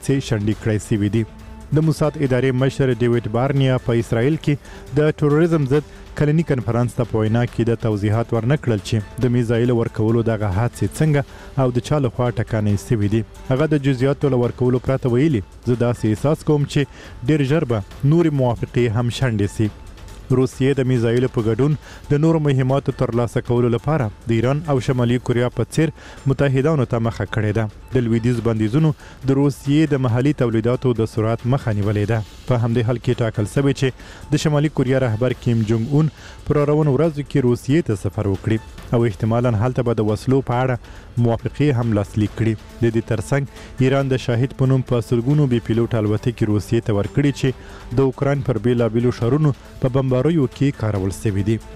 پیسې شنډې کړای شوې دي. د موساد ادارې مشر ډیوډ بارنیا په اسرائیل کې د ټوریزم ضد کلنی کنفرانس ته په وینا کې د توضیحات ورنکړل چې د میزایل ورکولو دغه حادثې څنګه او د چا لخوا ټکانې شوې دي. هغه د جزئیاتو له ورکولو پرته ویلي زه داسې احساس کوم چې ډېر ژر به نورې موافقې هم شنډې سي. روسیې د میزایلو په ګډون د نورو مهماتو ترلاسه کولو لپاره د ایران او شمالي کوریا په څیر متحدانو ته مخه کړې ده. د لویدیځ بندیزونو د روسیې د محلي تولیداتو د سرعت مخه نیولې ده. په همدې حال کې ټاکل شوی چې د شمالي کوریا رهبر کیم جونګ اون پر روانو ورځو کې روسیې ته سفر وکړي او احتمالاً هلته به د وسلو په اړه موافقې هم لاسلیک کړي. د دې ترڅنګ ایران د شاهد په نوم په سلګونو بې پیلوټ الوتکې روسیې ته ورکړي چې د اوکراین پر بیلابیلو ښارونو په بمباریو کې کارول شوي دي.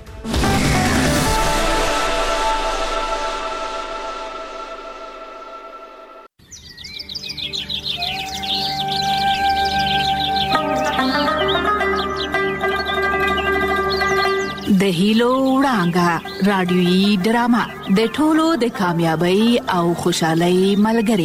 د هیلو وړانګه رادیويي ډرامه د ټولو د کامیابی او خوشحالۍ ملګری.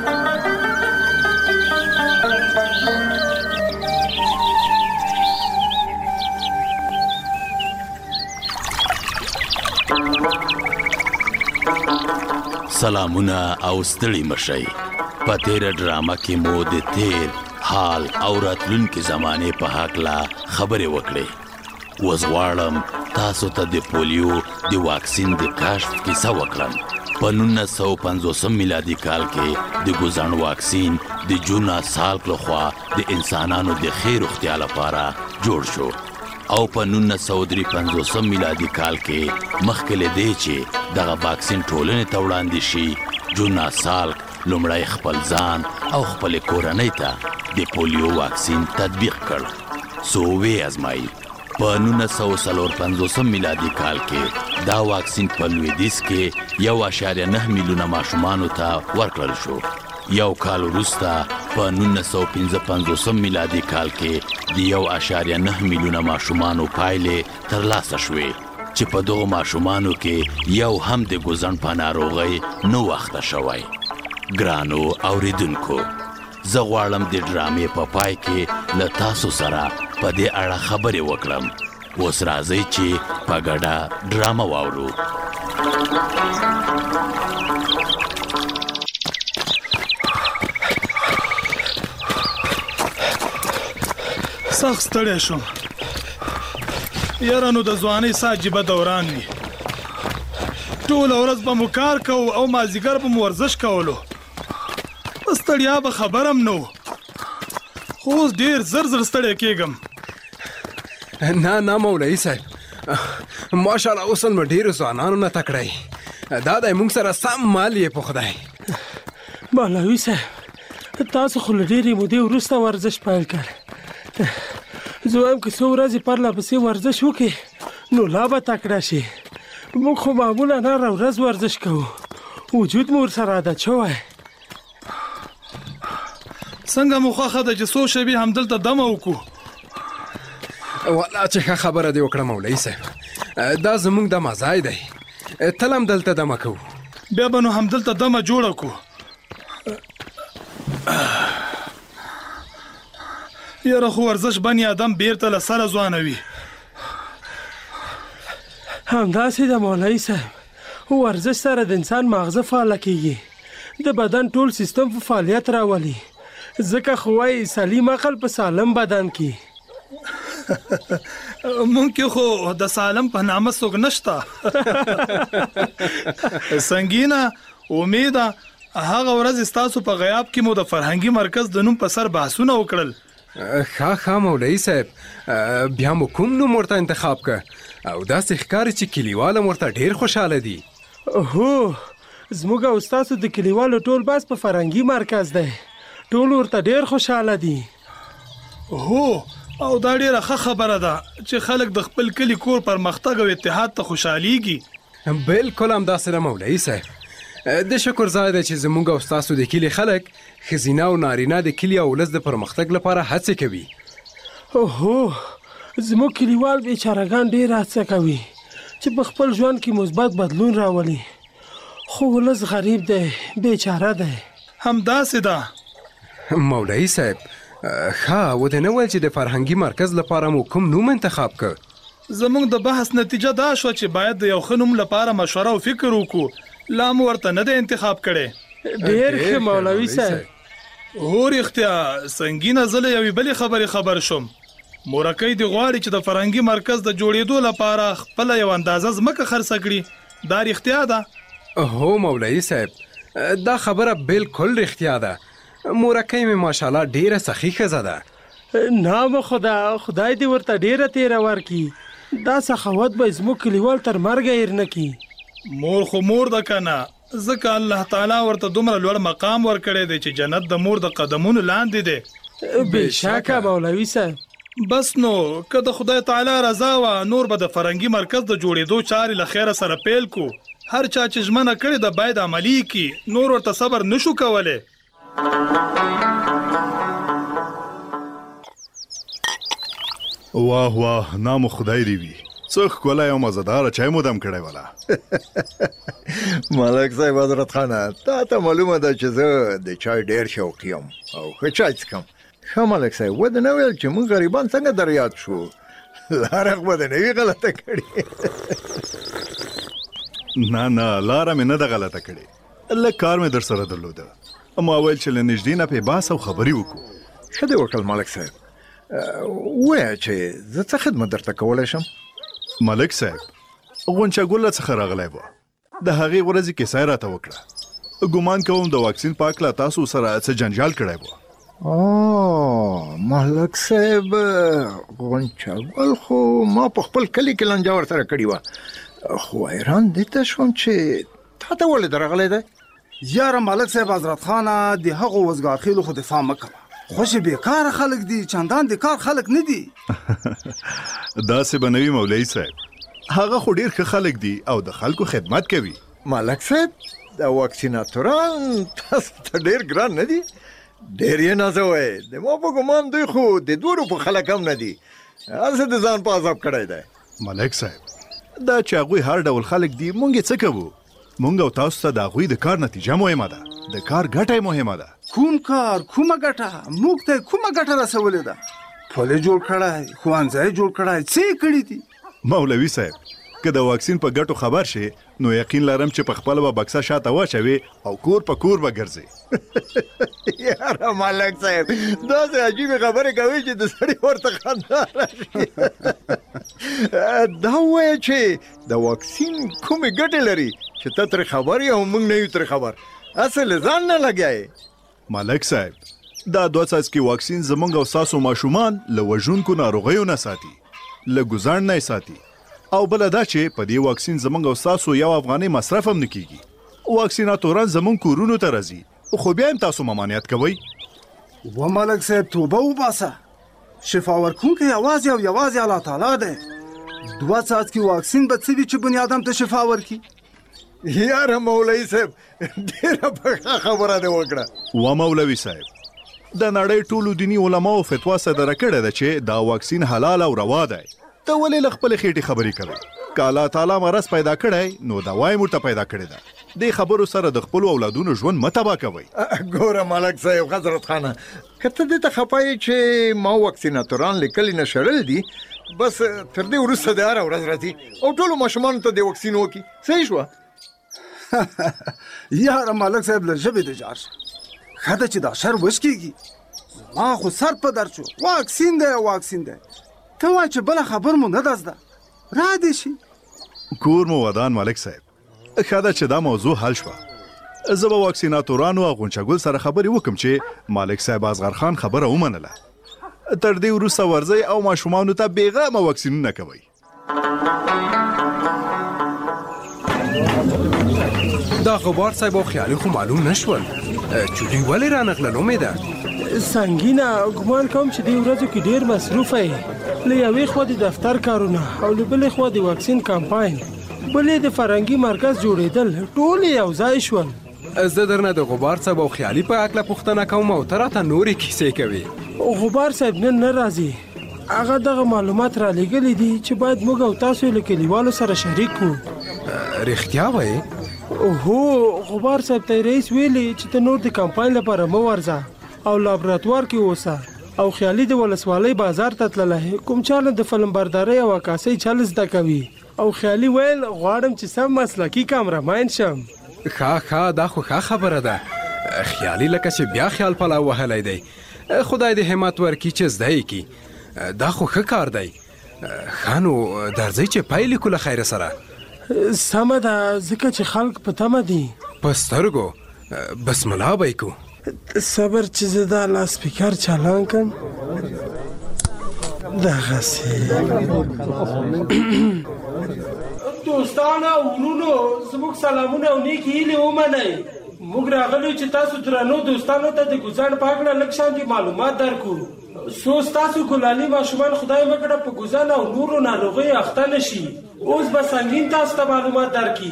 سلامونه او ستړي مشئ. په تیره ډرامه کې مو د تیر حال او راتلونکي زمانه په هکله خبرې وکړې. اوس غواړم تاسو ته د پولیو د واکسین د کشف کیسه وکړم. په 1950 میلادي کال کې د ګوزن واکسین د جونا سالک لخوا د انسانانو د خیر روغتیا لپاره جوړ شو او په 1953 میلادي کال کې مخکې له دې چې دغه واکسین ټولنې ته وړاندې شي جونا سالک لومړی خپل ځان او خپل کورنۍ ته د پولیو واکسین تطبیق کړ. سو وی ازمایي. په 1954 میلادي کال کې دا واکسین په لویدیځ کې 1.9 میلیونه ماشومانو ته ورکړل شو. یو کال وروسته په 1955 میلادي کال کې د 1.9 میلیونه ماشومانو پایلې ترلاسه شوې چې په دغو ماشومانو کې یو هم د ګوزن په ناروغۍ نه وخته شوی. ګرانو اوریدونکو، زه غواړم د ډرامې په پای کې له تاسو سره په دې اړه خبرې وکړم. اوس راځئ چې په ګډه ډرامه واورو. سخت ستړی شوم. یاره نو د ځوانۍ څه عجیبه دوران وي. ټوله ورځ به مو کار کوو او مازدیګر به مو ورزش کولو. په ستړیا به خبرم نه و. خو اوس ډېر زر زر ستړی کېږم. نه مولوي صاحب، ماشاءالله اوس نو ډېرو ځوانانو نه تکړی. دا دی موږ سره سم مال یې په خدای. مولوي صاحب، تاسو خو له ډېرې مودې وروسته ورزش پیل کړ. زه وایم که څو ورځې پرله پسې ورزش وکړې نو لا به تکړه شي. موږ خو معمولا هره ورځ ورزش کوو. وجود مو ورسره عادت شوی. څنګه مو خوښه ده چې څو شېبې همدلته دمه وکړو؟ والله چې ښه خبره دې وکړه مولوي صاحب. دا زموږ دمه ځای دی. تل هم دلته دمه کوو. بیا به نو همدلته دمه جوړه کړو. یاره خو ورزش بني آدم بیرته له سره ځوانوي. همداسې د مولوي صاحب، ورزش سره د انسان ماغزه فعاله کېږي. د بدن ټول سیستم په فعالیت راولي. ځکه خو وایي سلیم عقل په سالم بدن کې. مونږ کې خو د سالم په نامه څوک نشته. سنګینه امیده هغه ورځ ستاسو په غیاب کې مو د فرهنګي مرکز د نوم په سر بحثونه وکړل. ښه مولوي صاحب، بیا مو کوم نوم ورته انتخاب که او داسې ښکاري چې کلیوال ورته ډېر خوشحاله دي. هو، زموږ او ستاسو د کلیوالو ټول بس په فرهنګي مرکز دی. ټول ورته ډېر خوشحاله دي. هو، او دا ډېره ښه خبره ده چې خلک د خپل کلي کور پرمختګ او اتحاد ته خوشحالیږي. بالکل همداسې ده مولوي صاحب. د شکر ځای دی چې زموږ او ستاسو د کلي خلک ښځینه او نارینه د کلي او ولس د پرمختګ لپاره هڅې کوي. هو، زموږ کلیوال بیچارهګان ډېر هڅه کوي چې په خپل ژوند کې مثبت بدلون راولي. خو ولس غریب دی، بیچاره دی. همداسې ده. مولوي صاحب ښه و دې نه ویل چې د فرهنګي مرکز لپاره مو کوم نوم انتخاب کړ؟ زموږ د بحث نتیجه دا شوه چې باید د یو ښه نوم لپاره مشوره او فکر وکړو. لا مو ورته نه دی انتخاب کړی. ډېر ښه مولوي صاحب. هو رښتیا سنګینه زه له یوې بلې خبرې خبر شوم. مورکۍ دې غواړي چې د فرهنګي مرکز د جوړېدو لپاره خپله یو اندازه ځمکه خرڅه کړي. دا رښتیا ده؟ هو مولوي صاحب دا خبره بالکل رښتیا ده. مورکۍ مې ماشاءالله ډېره سخي ښځه ده. نام خدای دې ورته ډېره تیره ورکړي. دا سخاوت به زموږ کلیوال تر مرګه هېر نه کړي. مور خو مور ده که نه، ځکه الله تعالی ورته دومره لوړ مقام ورکړی دی چې جنت د مور د قدمونو لاندې دی. بېشکه مولوي صاحب. بس نو که د خدای تعالی رضا وه نور به د فرهنګي مرکز د جوړېدو چارې له خیره سره پیل کو. هر چا چې ژمنه کړې ده باید عملي کړي، نور ورته صبر نشو کولی. واه واه نام خدای دی وي. څه ښکلی او مزهداره چای مو دم کړی وله. ملک صاحب حضرت خانه تا ته معلومه ده چې زه د چای ډېر شوقي یم او ښه چای څښم. ښه ملک صاحب ودې نه ویل چې موږ غریبان څنګه در یاد شو؟ لاره خو به دې نه وي غلطه کړې. نه لاره مې نه ده غلطه کړې. لږ کار مې در سره درلوده. ما ویل چې له نږدې نه پې بحث او خبرې وکړو. ښه دې وکړل ملک صاحب. ووایه چې زه څه خدمت درته کولی شم؟ ملک صاحب غونچه ګله څخه راغلی وه. د هغې ورځې کیسه یې راته وکړه. ګمان کوم د واکسین په هکله تاسو سره څه جنجال کړی وه. ملک صاحب غونچه ګل خو ما په خپل کلي کې لانجه ورسره کړې وه، خو حیران دې ته شوم چې تا ته ولې درغلی دی؟ یاره ملک صاحب حضرت خانه د هغو وزګارخېلو خو دفاع مه کوه. خوش بیکاره خلک دي، چندان د کار خلک نه دي. داسې به نه وي مولوي صاحب. هغه خو ډېر ښه خلک دي او د خلکو خدمت کوي. ملک صاحب د واکسیناتوران تاسو ته ډېر ګران نه دي؟ ډېر یې نازوئ. د ما په ګمان دوی خو د 2 روپو خلک هم نه دي. هسې د ځان په عذاب کړی دی. ملک صاحب دا چې هغوی هر ډول خلک دي مونږ یې څه کوو؟ مونږ او تاسو ته د هغوی د کار نتیجه مهمه ده. د کار ګټه مهمه ده. کوم کار کومه ګټه موږ ته کومه ګټه رسولې ده؟ پل جوړ کړی، ښوونځی جوړ کړی، څه یې کړي دي؟ مولوي صاحب که د واکسین په ګټو خبر شي نو یقین لرم چې په خپله به بکسه شاته واچوي او کور په کور به ګرځي. یاره ملک صاحب داسې عجیبې خبرې کوي چې د سړي ورته خندا راشي. دا ووایه چې د واکسین کومې ګټې لري چې ته ترې خبر یې او موږ نه یو ترې خبر؟ اصل ځان نه لګیایې. ملک صاحب دا 2 څاڅکي واکسین زمونږ او ستاسو ماشومان له وژونکو ناروغیو نه ساتي، له ګوزاڼ نه یې ساتي، او بله دا چې په دې واکسین زمونږ او ستاسو 1 افغانۍ مصرف هم نه کیږي. واکسیناتوران زمونږ کورونو ته راځي خو بیا هم تاسو ممانعت کوئ. و ملک صاحب توبه وباسه. شفا ورکوونکی یوازې او یوازې الله تعالی دی. 2 څاڅکي واکسین به څه وي چې بني ادم ته شفا ورکړي؟ یاره مولوي صاحب ډېره پخه خبره دې وکړه. و مولوي صاحب د نړۍ ټولو دیني علماو فتوا صدره کړې ده چې دا واکسین حلال او روا دی. ته ولې له خپلې خېټې خبرې کوې؟ که الله تعالی مرض پیدا کړی نو دوا یې موږ ته پیدا کړې ده. دې خبرو سره د خپلو اولادونو ژوند مه تباه کوئ. ګوره ملک صاحب حضرت خانه که ته دې ته خفه یې چې ما واکسیناتوران له کلي نه شړل دي، بس تر دې وروسته د هره ورځ راځي او ټولو ماشومانو ته د واکسین وکړي. صحیح شوه؟ یاره ملک صاحب له ژبې د جار شه. ښه ده چې دا شر وشکېږي. ما خو سر په درد شو. واکسین دی واکسین دی. ته وایه چې بله خبر مو نه ده زده. را دې شي. کور مو ودان ملک صاحب. ښه ده چې دا موضوع حل شوه. زه به واکسیناتورانو او غونچه ګل سره خبرې وکړم چې ملک صاحب اصغر خان خبره ومنله. تر دې وروسته ورځئ او ماشومانو ته بېغمه واکسینونه کوئ. دا غبار صاحب او خیالي خو معلوم نشول چې دوی ولې رانغلل. امیده سنګینه ګمان کوم چې دې ورځو کې ډېر مصروفه یې. له یوې خوا د دفتر کارونه او له بلې خوا د واکسین کمپاین، بلې د فرهنګي مرکز جوړېدل، ټول یو ځای شول. زه درنه د غبار صاحب او خیالي په هکله پوښتنه کوم او ته راته نورې کیسې کوې. غبار صاحب نن نه راځي. هغه دغه معلومات را لېږلي دي چې باید موږ او تاسو له کلیوالو سره شریک کړو. رښتیا وایې؟ هو غبار صاحب ته رئیس ویلي چې ته نور د کمپاین لپاره مه ورځه. او لابراتوار کې اوسه او خیالي د ولسوالۍ بازار ته تللی کوم چاله د فلم بردارۍ او عکاسۍ چل زده کوي او خیالي ویل غواړم چې سم مسلکي کامرمین شم. ښه دا خو ښه خبره ده. خیالي لکه چې بیا خیال پلاو وهلی دی. خدای دې همت ورکړي چې زده یې کړي. دا خو ښه کار دی. ښه نو درځئ چې پیل کړو له خیره سره. سمه ده ځکه چې خلک په تمه دي. په سترګو بسم الله به یې کوو. صبر چې زه دا لاسپیکر چالان کړم. دغسې دوستانو ورونو زموږ سلامونه او نیکې هیلې ومنئ. موږ راغلو چې تاسو درنو دوستانو ته د ګوزاڼ په هکله لږ شانتې معلومات درکړو. څو ستاسو ګلالي ماشومان خدای وکړه په ګوزاڼ او نورو ناروغیو اخته نه شي. اوس به سنګین تاسو ته معلومات درکړي.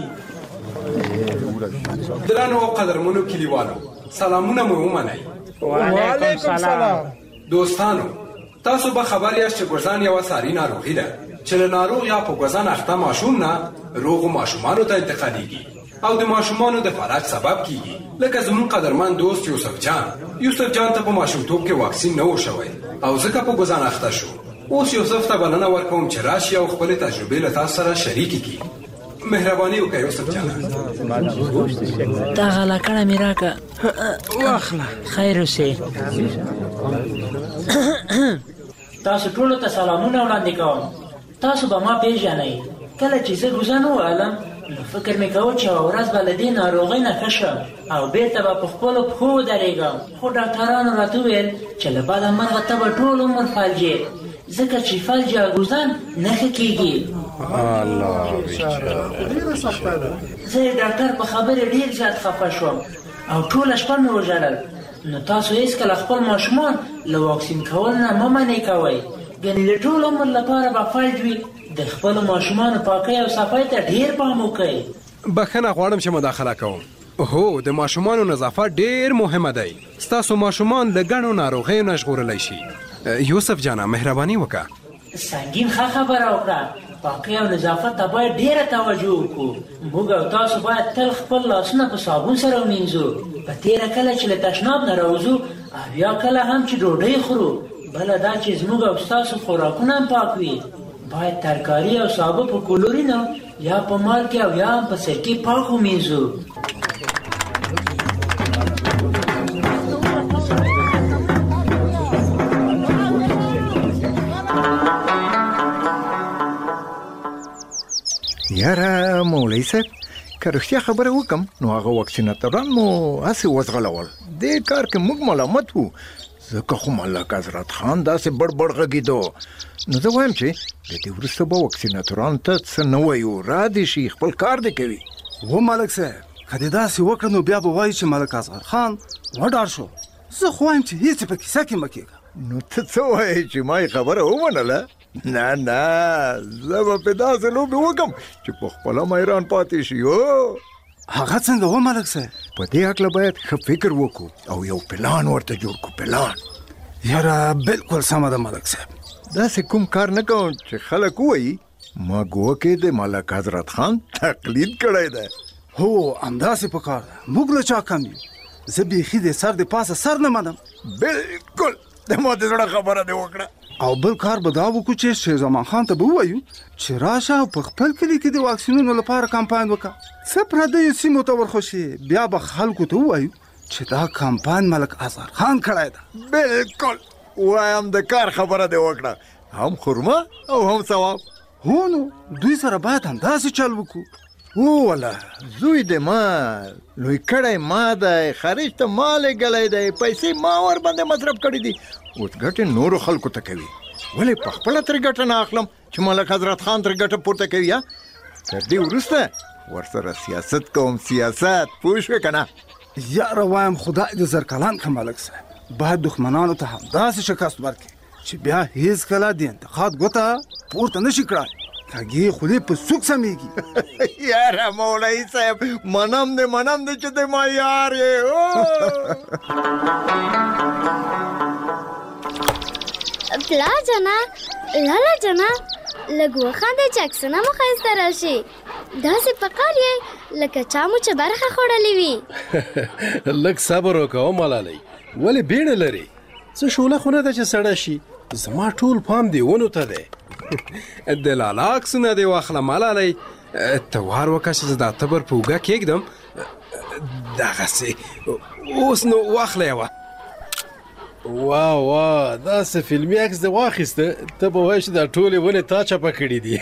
درنو او قدرمنو کلیوالو سلامونه مو ومنئ. وعلیکم سلام. دوستانو تاسو به خبر یاست چې ګوزاڼ یوه ساري ناروغي ده چې له ناروغ یا په ګوزاڼ اخته ماشوم نه روغو ماشومانو ته انتقالیږي او د ماشومانو د فلج سبب کیږي. لکه زموږ قدرمن دوست یوسف جان ته په ماشومتوب کې واکسین نه و شوی او ځکه په ګوزاڼ اخته شو. اوس یوسف ته بلنه ورکوم چې راشي او خپلې تجربې له تاسو سره شریکې کړي. مهرباني وکړئ یوسف جان. دا غلاکړه مې راکړه. واخله. خیر اوسې. تاسو ټولو ته سلامونه وړاندې کوم. تاسو به ما پیژنئ. کله چې زه ګوزاڼ ووهلم نو فکر مې کوه چې یوه ورځ به له دې ناروغۍ نه ښه شم او بېرته به په خپلو پښو ودرېږم. خو ډاکټرانو راته وویل چې له بده مرغه ته به ټول عمر فلجې ځکه چې فلج یا ګوزاڼ نه ښه کېږي. زه د ډاکټر په خبرې ډېر زیات خفه شوم او ټوله شپه مې وژړل. نو تاسو هېڅکله خپل ماشومان له واکسین کول نه مه منې کوئ. ګنې د ټول عمر لپاره به فلج وي. د خپلو ماشومانو پاکۍ او صفای ته ډېر پام وکئ. بخښنه غواړم چې مداخله کوم. هو د ماشومانو نظافت ډېر مهمه دی. ستاسو ماشومان له ګڼو ناروغیو نه ژغورلی شي. یوسف جانه مهرباني وکړه. سنګین ښه خبره وکړه. پاکۍ او نظافت ته باید ډېره توجه وکړو. موږ او تاسو باید تل خپل لاسونه په صابون سره ومینځو. په تېره کله چې له تشناب نه راوځو او یا کله هم چې ډوډۍ خورو. بله دا چې زموږ او ستاسو خوراکونه هم پاک وي. باید ترکاري او سابه په کلورینو یا په مالګې او یا هم په سرکې پاک ومینځو. یاره مولوي صاحب که رښتیا خبره وکم نو هغه واکسیناتوران مو هسې وځغلول. دې کار کې موږ ملامت وو ځکه خو ملک حضرت خان داسې بړ غږېدو. نو زه وایم چې د دې وروسته به واکسیناتورانو ته څه نه وایو را دې شي خپل کار دې کوي. و ملک صاحب که دې داسې وکړه نو بیا به وایي چې ملک اصغر خان وډار شو. زه خو وایم چې هېڅ په کیسه کې مه کېږه. نو ته څه وایې چې ما یې خبره ومنله؟ نه زه به پې داسې لوبې وکړم چې په خپله حیران پاتې شي. هغه څنګه و ملک صاحب؟ په دې هکله باید ښه فکر وکړو او یو پلان ورته جوړ کړو. پلان یاره بالکل سمه ده ملک صاحب. داسې کوم کار نه کوم چې خلک ووایي ما ګوکې د ملک حضرت خان تقلید کړی دی. هو همداسې په کار ده. موږ له چا کم یو. زه بیخي د سر د پاسه سر نه منم. بالکل د ما د زړه خبره دې وکړه. او بل کار به دا وکړو چې شیر زمان خان ته به ووایو چې راشه او په خپل کلي کې د واکسینونو لپاره کمپاین وکړه. څه پردیو سیمو ته ورخوشي بیا به خلکو ته ووایو چې دا کمپاین ملک اصغر خان کړی ده. بالکل وایم د کار خبره دې وکړه. هم خرما او هم ثواب. هو نو دوی سره باید همداسې چل وکړو. وله زوی د ما لوی کړی ما دی خارج ته ما لېږلی دی پیسې ما ور باندې مصرف کړي دي. اوس ګټې نورو خلکو ته کوي. ولې په خپله ترې ګټه نه اخلم چې ملک حضرت خان ترې ګټه پورته کوي. یا تر دې وروسته ورسره سیاست کوم. سیاست پوه شوې که نه؟ یاره وایم خدای دې زرکلان که ملک صاحب باید دښمنانو ته همداسې شکست ورکړي چې بیا هېڅکله د انتقاد ګوته پورته نه شي کړای. کږې خولې په سوک سمیږي. یاره مولوي صاحب منم دې چې د ما یار یې. پلا جانا لالا جانا لږ وخانده چې عکسونه مو ښایسته راشي. داسې پکار یې لکه چا مو چې برخه خوړلې وي. لږ صبر وکړه ملالۍ ولې بیړه لري؟ څه شوله خو نه ده چې سړه شي. زما ټول پام دی ونو ته دی. د لالا عکسونه دې واخله ملالۍ. ته وار وکړه چې زه دا تبر په اوږه کېږدم. دغسې اوس نو واخله یوه. واه داسې فلمي عکس دې واخیسته، ته به وایې چې دا ټولې ونې تا چپه کړي دي.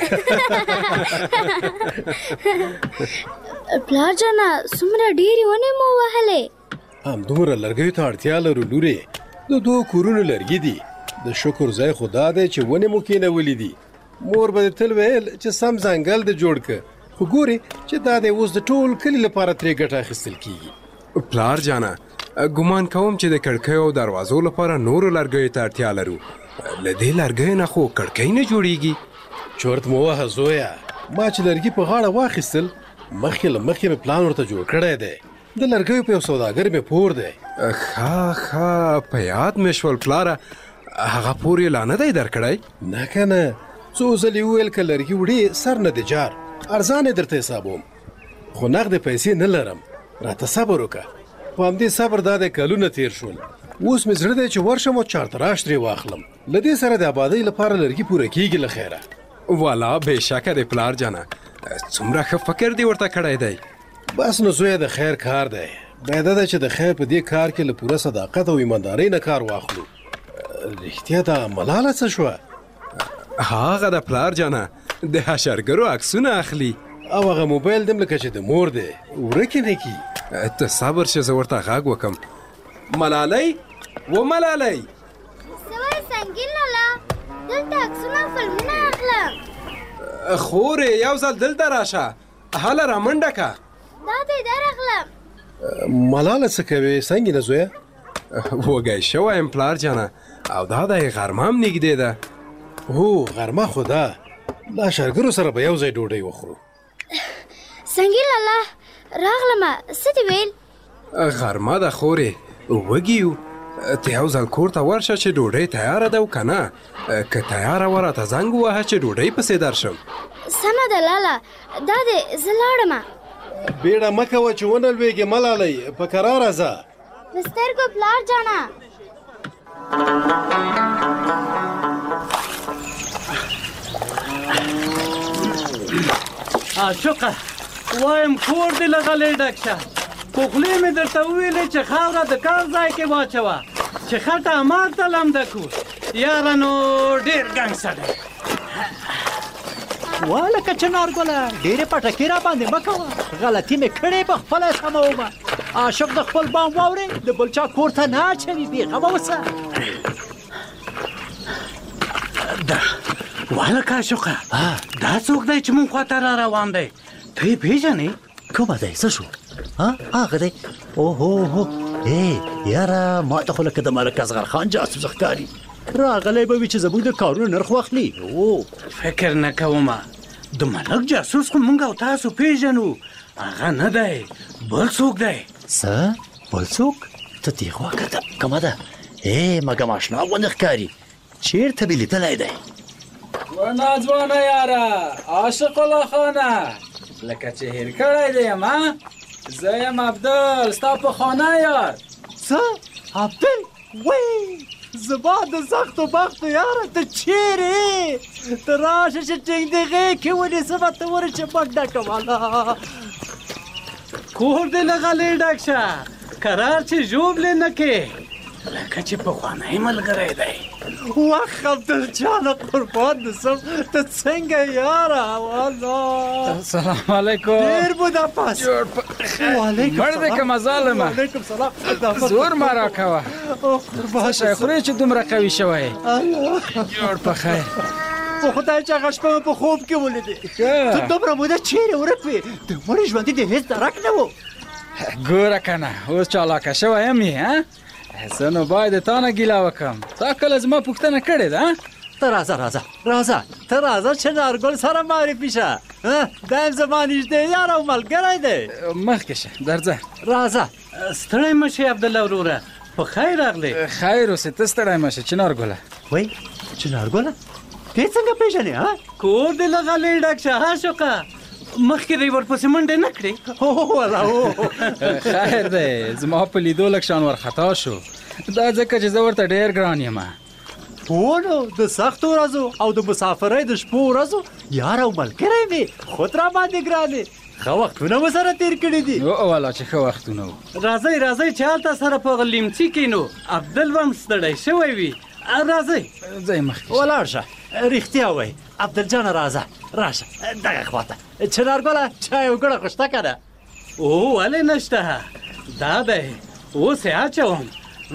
پلار جانه څومره ډېرې ونې مو وهلې؟ همدومره لرګیو ته اړتیا لرو لورې. د 2 کورونو لرګي دي. د شکر ځای خو دا دی چې ونې مو کېنولې دي. مور به دې تل ویل چې سم ځنګل دې جوړ که، خو ګورې چې دا دی اوس د ټول کلي لپاره ترې ګټه اخیستل کېږي. پلار جانه ګمان کوم چې د کړکیو او دروازو لپاره نورو لرګیو ته اړتیا لرو. له دې لرګیو نه خو کړکۍ نه جوړیږي. چورت مو وهه زویه، ما چې لرګي په غاړه واخیستل مخکې له مخکې مې پلان ورته جوړ کړی دی. د لرګیو په یو سوداګر مې پور دی. ښه په یاد مې شول پلاره. هغه پور یې لا نه دی درکړی؟ نه که نه، څو ځلې وویل که لرګي وړې سر نه دی جار، ارزان یې درته حسابوم، خو نغدې پیسې نه لرم. راته صبر وکړه. په همدې صبر دا دی کلونه تیر شول. اوس مې زړه دی چې ورشم او چارتراش ترې واخلم. له دې سره د آبادۍ لپاره لرګي پوره کېږي له خیره. والا بېشکه دی پلار جانه، څومره ښه فکر دې ورته کړی دی. بس نو زویه د خیر کار دی. باید ده چې د خیر په دې کار کې له پوره صداقت او ایماندارۍ نه کار واخلو. رښتیا دا ملاله څه شوه؟ هغه د پلار جانه د حشرګرو عکسونه اخلي. او هغه موبایل دم لکه چې د مور دی ورکې نه کي. ته صبر شه، زه ورته غږ وکم. ملالۍ و ملالۍ. څه وایې سنګین لالا؟ دلته عکسونه او فلمونه اخلم. خورې یو ځل دلته راشه، هله رامنډه که. دا دی درغلم. ملاله څه کوې سنګینه زویه؟ وږی شوی یم پلار جانه، او دا دی غرمه هم نږدې ده. هو غرمه خو ده، له شرګرو سره به یو ځای ډوډۍ وخورو. سنګین لالا راغلمه، څه دې ویل؟ غرمه ده خورې، وږي یو. ته یو ځل کور ته ورشه چې ډوډۍ تیاره ده او که نه، که تیاره وه راته زنګ ووهه چې ډوډۍ پسې درشم. سمه ده لالا، دا دی زه لاړمه. بیړه مه کوه چې ونه لوېږې ملالۍ، په کراره ځه. د سترګو پلار جانه. عاشقه وایم کور دې له غلې ډک شه. په خولې مې درته وویلې چې خاوره د کار ځای کې واچوه، چې خټه ماته لمده کړو. یاره نو ډېر ګنګسه دی. والکه چنارګله ډېرې پټکې را باندې مه کوه، غلطي مې کړې په خپله سمومه. عاشق د خپل بام واورې د بل چا کور ته نه اچوي، بېغمه اوسه. والکه عاشقه دا څوک دی چې مونږ خواته را روان دی؟ ته یې پېژنې؟ کومه دی؟ څه شو؟ هغه دی؟ اوهو یاره ما ته خو لکه د ملک اصغر خان جاسوس ښکاري. راغلی به وي چې زموږ د کارونو نرخ واخلي. فکر نه کومه، د ملک جاسوس خو مونږ او تاسو پېژنو. هغه نه دی، بل څوک دی. څه بل څوک؟ ته دې خوا کته کومه ده؟ مګم اشنا غوندې ښکاري. چېرته مې لیدلی دی؟ ځوانه یاره عاشق الله خانه، لکه چې هېر کړی دی یم. زه یم عبدل، ستا پخوانی یار. څه عبدل؟ وی زما د سختو بختو یاره، ته چیرې؟ ته راشه چې ټینګ د غېږ کې ونیسمه، ته ورې چې منډه کوله. کور دې له غلې ډک شه، کرار چې ژوبلې نه کې، لکه چې پخوانی ملګری دی. وخ عبدل جانه قربان دسم، ته څنګه یاره؟ والله السلام علیکم. ډېر بودا پاس. وعلیکم مړ دې که مظالمه. وعلیکم سلام. زور مه راکوه، څه خورې چې دومره قوي شوی. جوړ په خیر. په خدای چې هغه شپه مې په خوب کې ولیدې. ته دومره موده چیرې ورک وې؟ د مړي ژوندي دې هېڅ درک نه و. ګوره که نه اوس چالاکه شوی یم یې. زه نو باید د تا نه ګیله وکړم. تا کله زما پوښتنه کړې ده؟ ته راځه ته راځه چې نارګل سره معرفي شه. دا یم زما نږدې یار او ملګری دی. مخکې شه درځه. راځه. ستړی مه شې عبدالله وروره، په خیر راغلی. خیر اوسې، ته ستړی مه شه. چنارګله وایي چنارګله ته څنګه پېژنې؟ کور دې له غلې ډک شه عاشقه، مخکې دی ورپسې منډې نه کړې؟ خیر دی، زما په لیدو لږ شان ورخطا شو. دا ځکه چې زه ورته ډېر ګران یم. هو نو د سختو ورځو او د مسافرۍ د شپو ورځو یار او ملګری مې خود را باندې ګرانې ښه وختونه مو سره تېر کړي دي. والا چې ښه وختونه وو. راځئ چې هلته سره په لیمڅي کښېنو. عبدل به هم ستړی شوی وي. راځئ ځئ مخکې ولاړ شه. رښتیا وایي عبدالجانه راشه دغه خواته. چنارګله چای او ګوړه خو شته که نه؟ او ولې نشته دا دی اوس یې اچوم.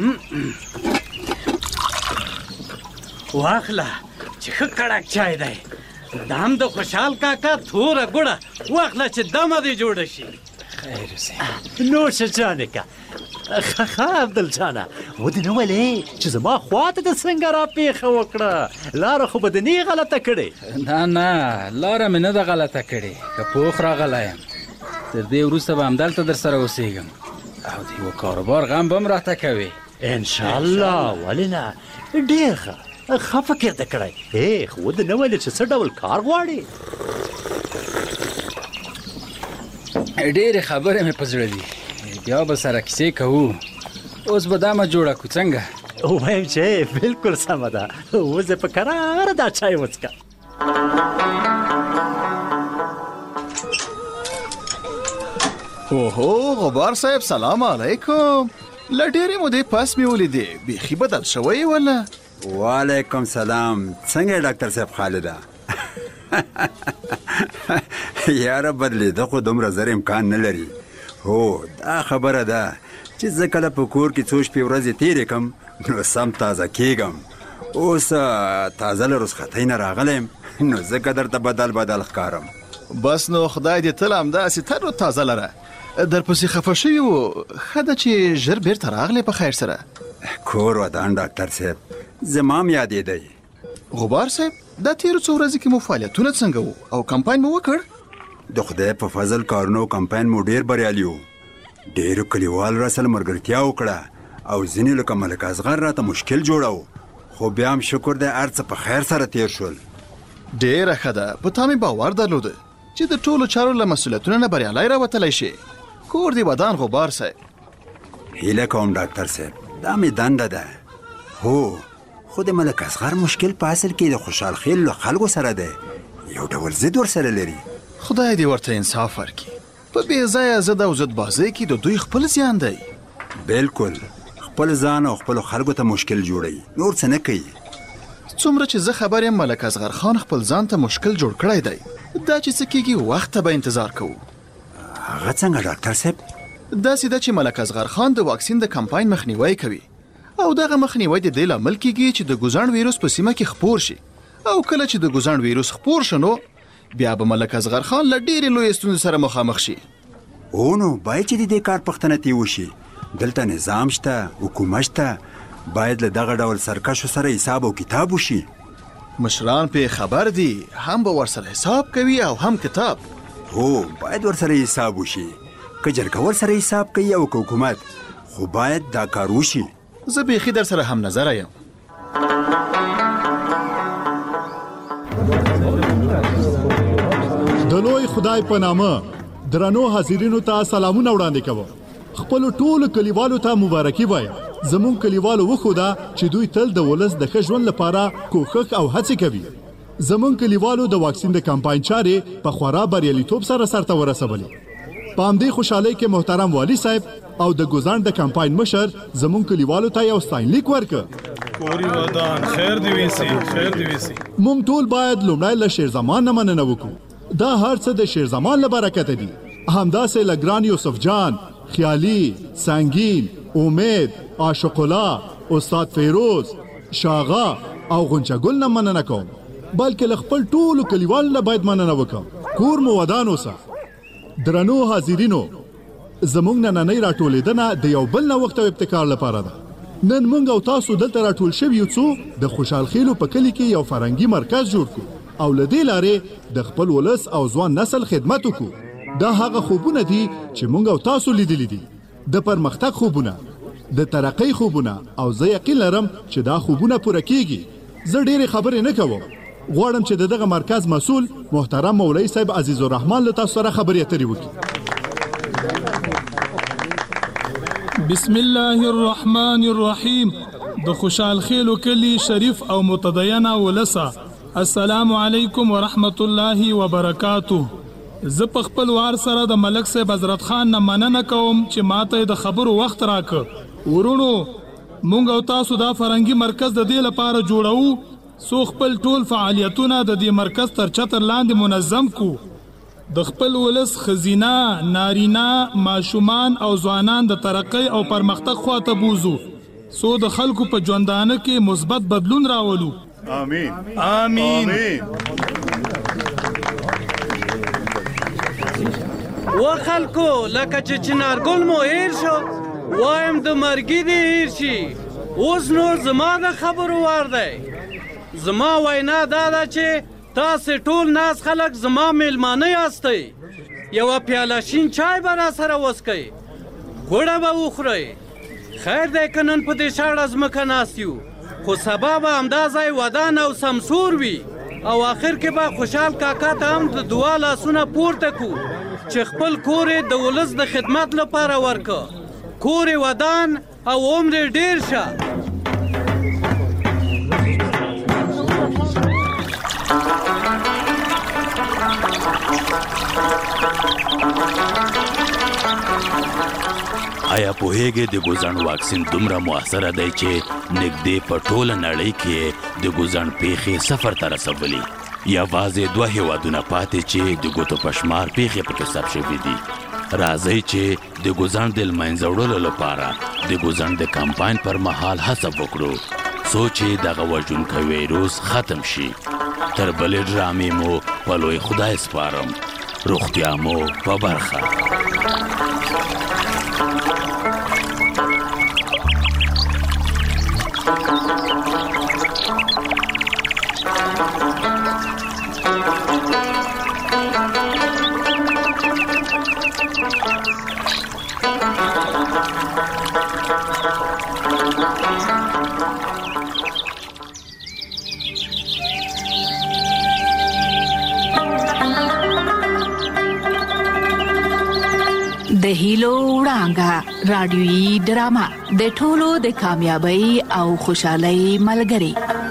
واخله چې ښه کړک چای دی. دام د خوشحال کاکا توره ګوړه واخله چې دمه دې جوړه شي. خیر اوسې نوشه جانې که ښه عبدالجانه ودې نه ولې چې زما خواته د څنګه را پیښه وکړه. لاره خو به دې غلطه کړې؟ نه لاره مې نه ده غلطه کړې. که پوخ راغلی یم تر دې وروسته به همدلته در سره اوسېږم او د یوه کاروبار غم به هم راته کوې. انشاءالله ولې نه ډېر ښه فکر ده کړی. خو ودې نه ویلې چې څه ډول کار غواړې؟ ډېرې خبرې مې په زړه دي بیا به سره کیسې کوو. اوس به دا مه جوړه کړو څنګه؟ وایم چې بلکل سمه ده. اوس یې په کراره دا چای وڅښه. اوهو غبار صاحب سلام علیکم. له ډېرې مودې پس مې ولیدې. بیخي بدل شوی ولا؟ وعلیکم سلام. څنګه ډاکټر صاحب خالده؟ یاره بدلېده خو دومره زر امکان نه لري. هو دا خبره ده چې زه کله په کور کې څو شپې ورځې تېرې کړم نو سم تازه کېږم. اوس تازه له رخصتۍ نه راغلی یم نو ځکه درته بدل ښکارم. بس نو خدای دې تل همداسې تر و تازه لره. درپسې خفه شوي وو. ښه ده چې ژر بیرته راغلی په خیر سره. کور ودان ډاکټر صاحب زما م یادېدی. غبار صاحب دا تېرو څو ورځې کې مو فعالیتونه څنګه وو او کمپاین مو وکړ؟ د خدای په فضل کارونو کمپاین مو ډېر بریالي وو. ډېرو کلیوالو راسره ملګرتیا وکړه او ځینې لکه ملک اصغر راته مشکل جوړو خو بیا هم شکر دی هر څه په خیر سره تېر شول. ډېره ښه ده. په تا مې باور درلوده چې د ټولو چارو له مسؤلیتونو نه بریالی راوتلی شي. کور دې ودان غبار صاحب. هیله کوم ډاکټر صاحب دا مې دنده ده. هو خو د ملک اصغر مشکل په اصل کې د خوشحال خیل له خلکو سره دی. یو ډول ضد ورسره لري. خدای دې ورته انصاف ورکړي. په بې ځایه ضد او ضدبازۍ کې د دوی خپل زیان دی. بلکل خپل ځان او خپلو خلکو ته مشکل جوړوي نور څه نه کوي. څومره چې زه خبر یم ملک اصغر خان خپل ځان ته مشکل جوړ کړی دی. دا چې څه کېږي وخت ته به انتظار کوو. هغه څنګه ډاکټر صاحب؟ داسې ده چې ملک اصغر خان د واکسین د کمپاین مخنیوی کوي او دغه مخنیوی د دې لامل کېږي چې د ګوزاڼ ویروس په سیمه کې خپور شي او کله چې د ګوزاڼ ویروس خپور شنو بیا به ملک اصغر خان له ډېرې لویې ستونزې سره مخامخ شي. نو باید چې د دې کار پوښتنه ترې وشي. دلته نظام شته حکومت شته باید له دغه ډول سرکشو سره حساب او کتاب وشي. مشران پې خبر دي هم به ورسره حساب کوي او هم کتاب. هو باید ورسره حساب وشي. که جرګه ورسره حساب کوي او که حکومت خو باید دا کار وشي. زه بیخي در سره هم نظره یم. د لوی خدای په نامه درنو حاضرینو ته سلامونه وړاندې کوم. خپل ټولو کلیوالو ته مبارکي وایم. زمون کلیوالو وښوده چې دوی تل د ولس د ښه ژوند لپاره کوښښ او هڅې کوي. زمون کلیوالو د واکسین د کمپاین چارې په خورا بریالیتوب سره سرته ورسولې. په همدې خوشحالۍ کې محترم والی صاحب او د ګوزاڼ د کمپاین مشر زمون کلیوالو ته یو ستاینلیک ورکړ. کوري ودان خیر دی ویسي خیر دی ویسي. موږ ټول باید لومړی له شیرزمان نه مننه وکړو. دا هر څه د شیرزمان له برکته دي. همداسې له ګران یوسف جان، خیالي، سنگین، امید، عاشق الله، استاد فیروز، شاغا او غنچه ګل نه مننه کوم. بلکې له خپل ټولو کلیوالو نه باید مننه وکړم. کور مو ودان اوسه. درنو حاضرینو زمونږ نننۍ راټولېدنه د یو بل نوښت او ابتکار لپاره ده. نن موږ او تاسو دلته راټول شوي یو څو د خوشحال خیلو په کلي کې یو فرهنګي مرکز جوړ کړو او له دې لارې د خپل ولس او ځوان نسل خدمت وکړو. دا هغه خوبونه دي چې موږ او تاسو لیدلي دي. د پرمختګ خوبونه، د ترقۍ خوبونه او زه یقین لرم چې دا خوبونه پوره کیږي. زه ډېرې خبرې نه کوم. غواړم چې دغه مرکز مسؤل محترم مولوي صاحب عزیز الرحمن له تاسو سره خبرې اترې وکړي. بسم الله الرحمن الرحیم. د خوشحال خیلو کلی شریف او متدینه ولسه، السلام علیکم ورحمت الله وبرکاتو. زه په خپل وار سره د ملک صاحب حضرت خان نه مننه کوم چې ماته د خبرو وخت راکړ. ورونو مونږ او تاسو دا فرنګي مرکز د دې لپاره جوړو سو خپل ټول فعالیتونه د دې مرکز تر چتر لاندې منظم کو. د خپل ولس خزینه، نارینا، ماشومان او ځوانان د ترقی او پرمختګ خواته بوزو سو د خلکو په ژوندانه کې مثبت بدلون راولو. آمین آمین. و خلکو لکه چې چنارګل مو هیر شو، وایم د مرګي دې هیر شي. اوس نو زما د خبرو وار دی. زما وینا دا ده چې تاسې ټول ناس خلک زما میلمانه یاستئ. یوه پیاله شین چای به را سره وڅکئ، ګوړه به وخورئ. خیر دی که نن په دې شاړه ځمکه ناست یو، خو سبا به همدا ځای ودان او سمسور وي. او آخر کې به خوشحال کاکا ته هم د دعا لاسونه پورته کو چې خپل کور یې د ولس د خدمت لپاره ورکه. کور یې ودان او عمر یې ډېر شه. آیا پوهیږئ د ګوزڼ واکسین دومره مؤثره دی چې نږدې په ټوله نړۍ کې د ګوزڼ پیښې صفر ته رسولي. یوازې 2 هیوادونه پاتې چې د ګوتو په شمار پیښې پکې ثبت شوي دي. راځئ چې د ګوزڼ د له منځه وړلو لپاره د ګوزڼ د کمپاین پر مهال هڅه وکړو څو چې دغه وژونکی ویروس ختم شي. تر بلې ډرامې مو په لوی خدای سپارم. روغتیا مو په برخه. د هیلو وړانګه رادیويي ډرامه د ټولو د کامیابی او خوشحالۍ ملګری.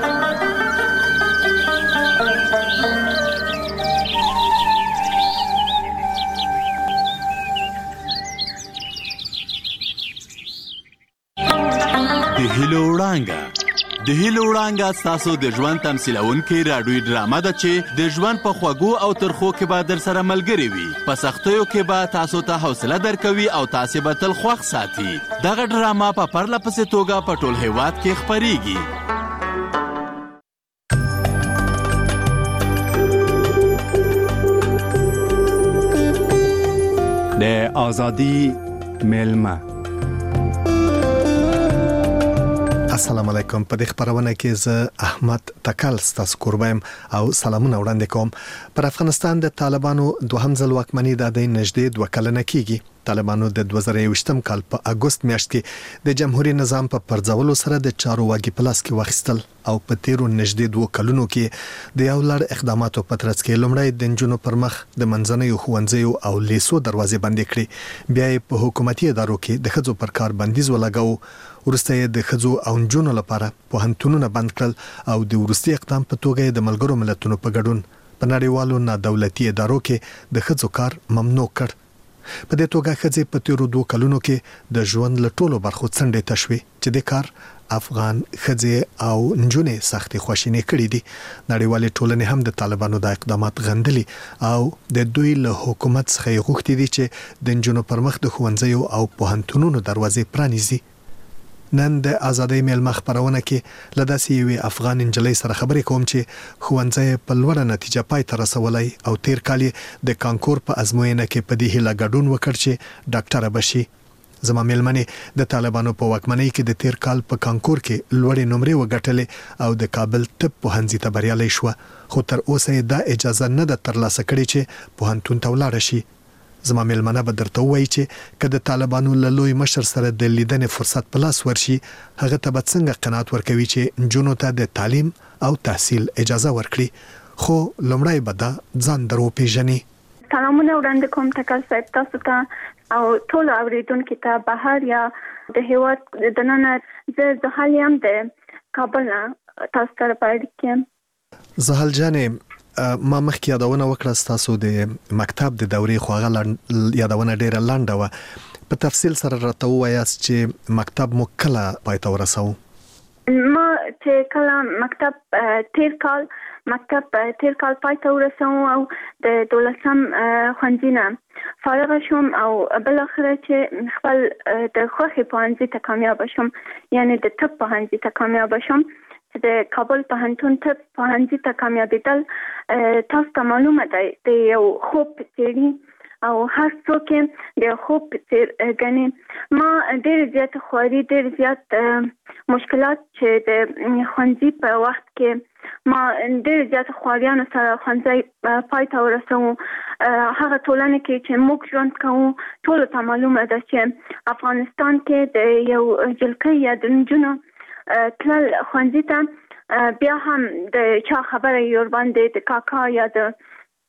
د هیلو وړانګه ستاسو د ژوند تمثیلونکې راډیويي ډرامه ده چې د ژوند په خوږو او ترخو کې به در سره ملګرې وي. په سختیو کې به تاسو ته حوصله درکوي او تاسې به تل خوښ ساتي. دغه ډرامه په پرله پسې توګه په ټول هیواد کې خپریږي. د آزادی میلمه. السلام علیکم. په دې خبرونه کې زه احمد تکل ستاسو قربایم او سلامونه وړاندې کوم. پر افغانستان د طالبانو دوهم ځل واکمني د نږدې 2 کلنه کېږي. طالبانو د 2021م کال په اگست میاشت کې د جمهوریت نظام په پرځولو سره د چارو واګي پلاس کې واخیستل او په تیرو نږدې 2 کلونو کې د یو لړ اقداماتو په ترڅ کې لومړی د نجونو پر مخ د منځنیو ښوونځیو او لیسو دروازې بندې کړې. بیا په حکومتي ادارو کې د ښځو پر کار بندیز ولګاو. ورسته د ښځو او نجونو لپاره پوهنتونونه بند کړل او د ورستي اقدام په توګه د ملګرو ملتونو په ګډون په نړیوالو نادولتي ادارو کې د ښځو کار ممنوع کړ. په دې توګه ښځې په تیرو 2 کلونو کې د ژوند له ټولو برخو څنډې تشوي چې د کار افغان ښځې او نجونې سختي خواشینی کړې دي. نړیوالې ټولنې هم د طالبانو د اقدامات غندلي او د دوی له حکومت څخه غوښتي دي چې د نجونو پر مخ د ښوونځیو او پوهنتونونو دروازې پرانیزي. نن د آزادۍ میلمه خبرونه کې لداسي یوې افغان انجلۍ سره خبرې کوم چې ښوونځی په لوړه نتیجه پای ته رسولای او تیر کال د کانکور په ازموینه کې په دې هیله ګډون وکړ چې ډاکټره بشي. زما میلمنې د طالبانو په واکمنۍ کې د تیر کال په کانکور کې لوړې نمرې وګټلې او د کابل طب پوهنځي ته بریالۍ شو، خو تر اوسه دا اجازه نه ده ترلاسه کړې چې پوهنتون ته ولاړ شي. زما میلمنه به درته وایي چې که د طالبانو له لوی مشر سره د لیدنې فرصت په لاس ورشي، هغه ته به څنګه قناعت ورکوي چې نجونو ته د تعلیم او تحصیل اجازه ورکړي. خو لومړی به دا ځان در وپېژني. سلامونه وړاندې کوم تکل صاحب تاسو ته او ټول اوریدونکو ته بهر یا د هیواد د نن زه زحل یم د کابل نه تاسو سره پاتې کېم. زحل جانې ما مخکې یادونه وکړه ستاسو د مکتب د دورې خو هغه یادونه ډیره لنډه وه. په تفصیل سره راته ووایاست چې مکتب مو کله پای ته ورساوه؟ ما چې کله مکتب تیر کال پای ته ورسوم او د 12م ښوونځي نه فارغ شوم او بل اخره چې خپل د خوښې پوهنځي ته کامیابه شوم، یعنی د طب پوهنځي ته کامیابه شوم. چې د کابل پوهنتون طب پوهنځي ته کامیابېدل تاسو ته معلومه ده د یو خوب په څېرې او هر څوک د خوب په څېر ګڼي. ما ډېر زیات خواري، ډېر زیات مشکلات چې د ښوونځي په وخت کې ما ډېر زیات خواریانو سره ښوونځی پای ته ورسوو. هغه ټولنه کې چې موږ ژوند کوو ټولو ته معلومه ده چې افغانستان کې د یو جلکۍ یا د نجونو تلل ښوونځي ته بیا هم د چا خبره یې ورباندې د کاکا یا د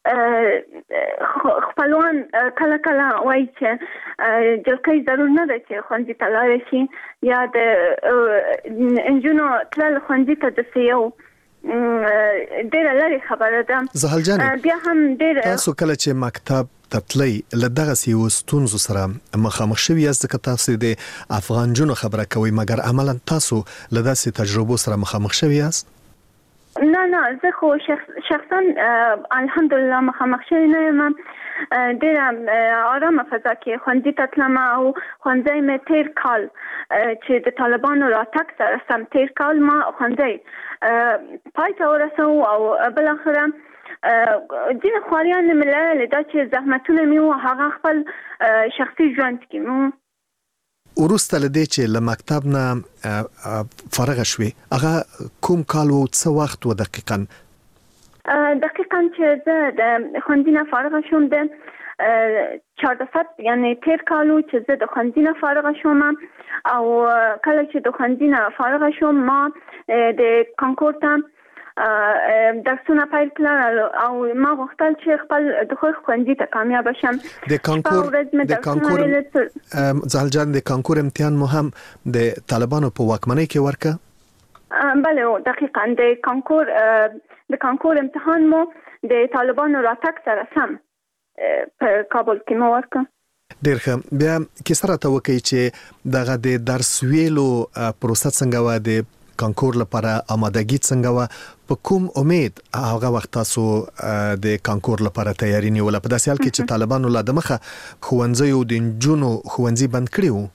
خپلوان کله کله وایي چې جلکۍ ضرور نه ده چې ښوونځي ته لاړه شي یا د نجونو تلل ښوونځي ته داسې یو ډېره لرې خبره ده. زحل جانې بیا هم ډېر تاسو کله چې مکتب ته تلئ له دغسې یو ستونزو سره مخامخ شوي یاست، ځکه تاسو د افغان جنو خبره کوئ، مګر عملا تاسو له داسې تجربو سره مخامخ شوي یاست؟ نه زه خو شخصا الحمدلله مخامخ شوی نه یم. ډېره آرامه فضا کې ښوونځي ته تلم او ښوونځی مې تیر کال چې د طالبانو راتګ سره سم تیر کال ما ښوونځی پای ته ورسوو او بالاخره ځینې خواریان مې لرلې دا چې زحمتونه مې وو هغه خپل شخصي ژوند کې مو. وروسته له دې چې له مکتب نه فارغه شوې هغه کوم کال و څه وخت و دقیقاً؟ دقیقاً چې زه د ښوونځي نه فارغه شوم د 14 یعنی تیر کال و چې زه د ښوونځي نه فارغه شوم او کله چې د ښوونځي نه فارغه شوم ما د کانکور ته درسونه پیل کړل او ما غوښتل چې خپل د ښوونځي ته کامیاب شم. د کانکور زحل جان د کانکور امتحان مو هم د طالبانو په واکمنۍ کې ورکه؟ بله دقیقاً د کانکور امتحان مو د طالبانو راتګ سره سم په کابل کې مو ورکه. ډېر ښه. بیا کیسه راته وکړئ چې دغه د درس ویلو پروسه څنګه وه، د کانکور لپاره آمادګي څنګه وه، په کوم امید هغه وخت تاسو د کانکور لپاره تیاری نیوله، په داسې حال کې چې طالبانو لا د مخه ښوونځیو د نجونو ښوونځي بند کړي وو؟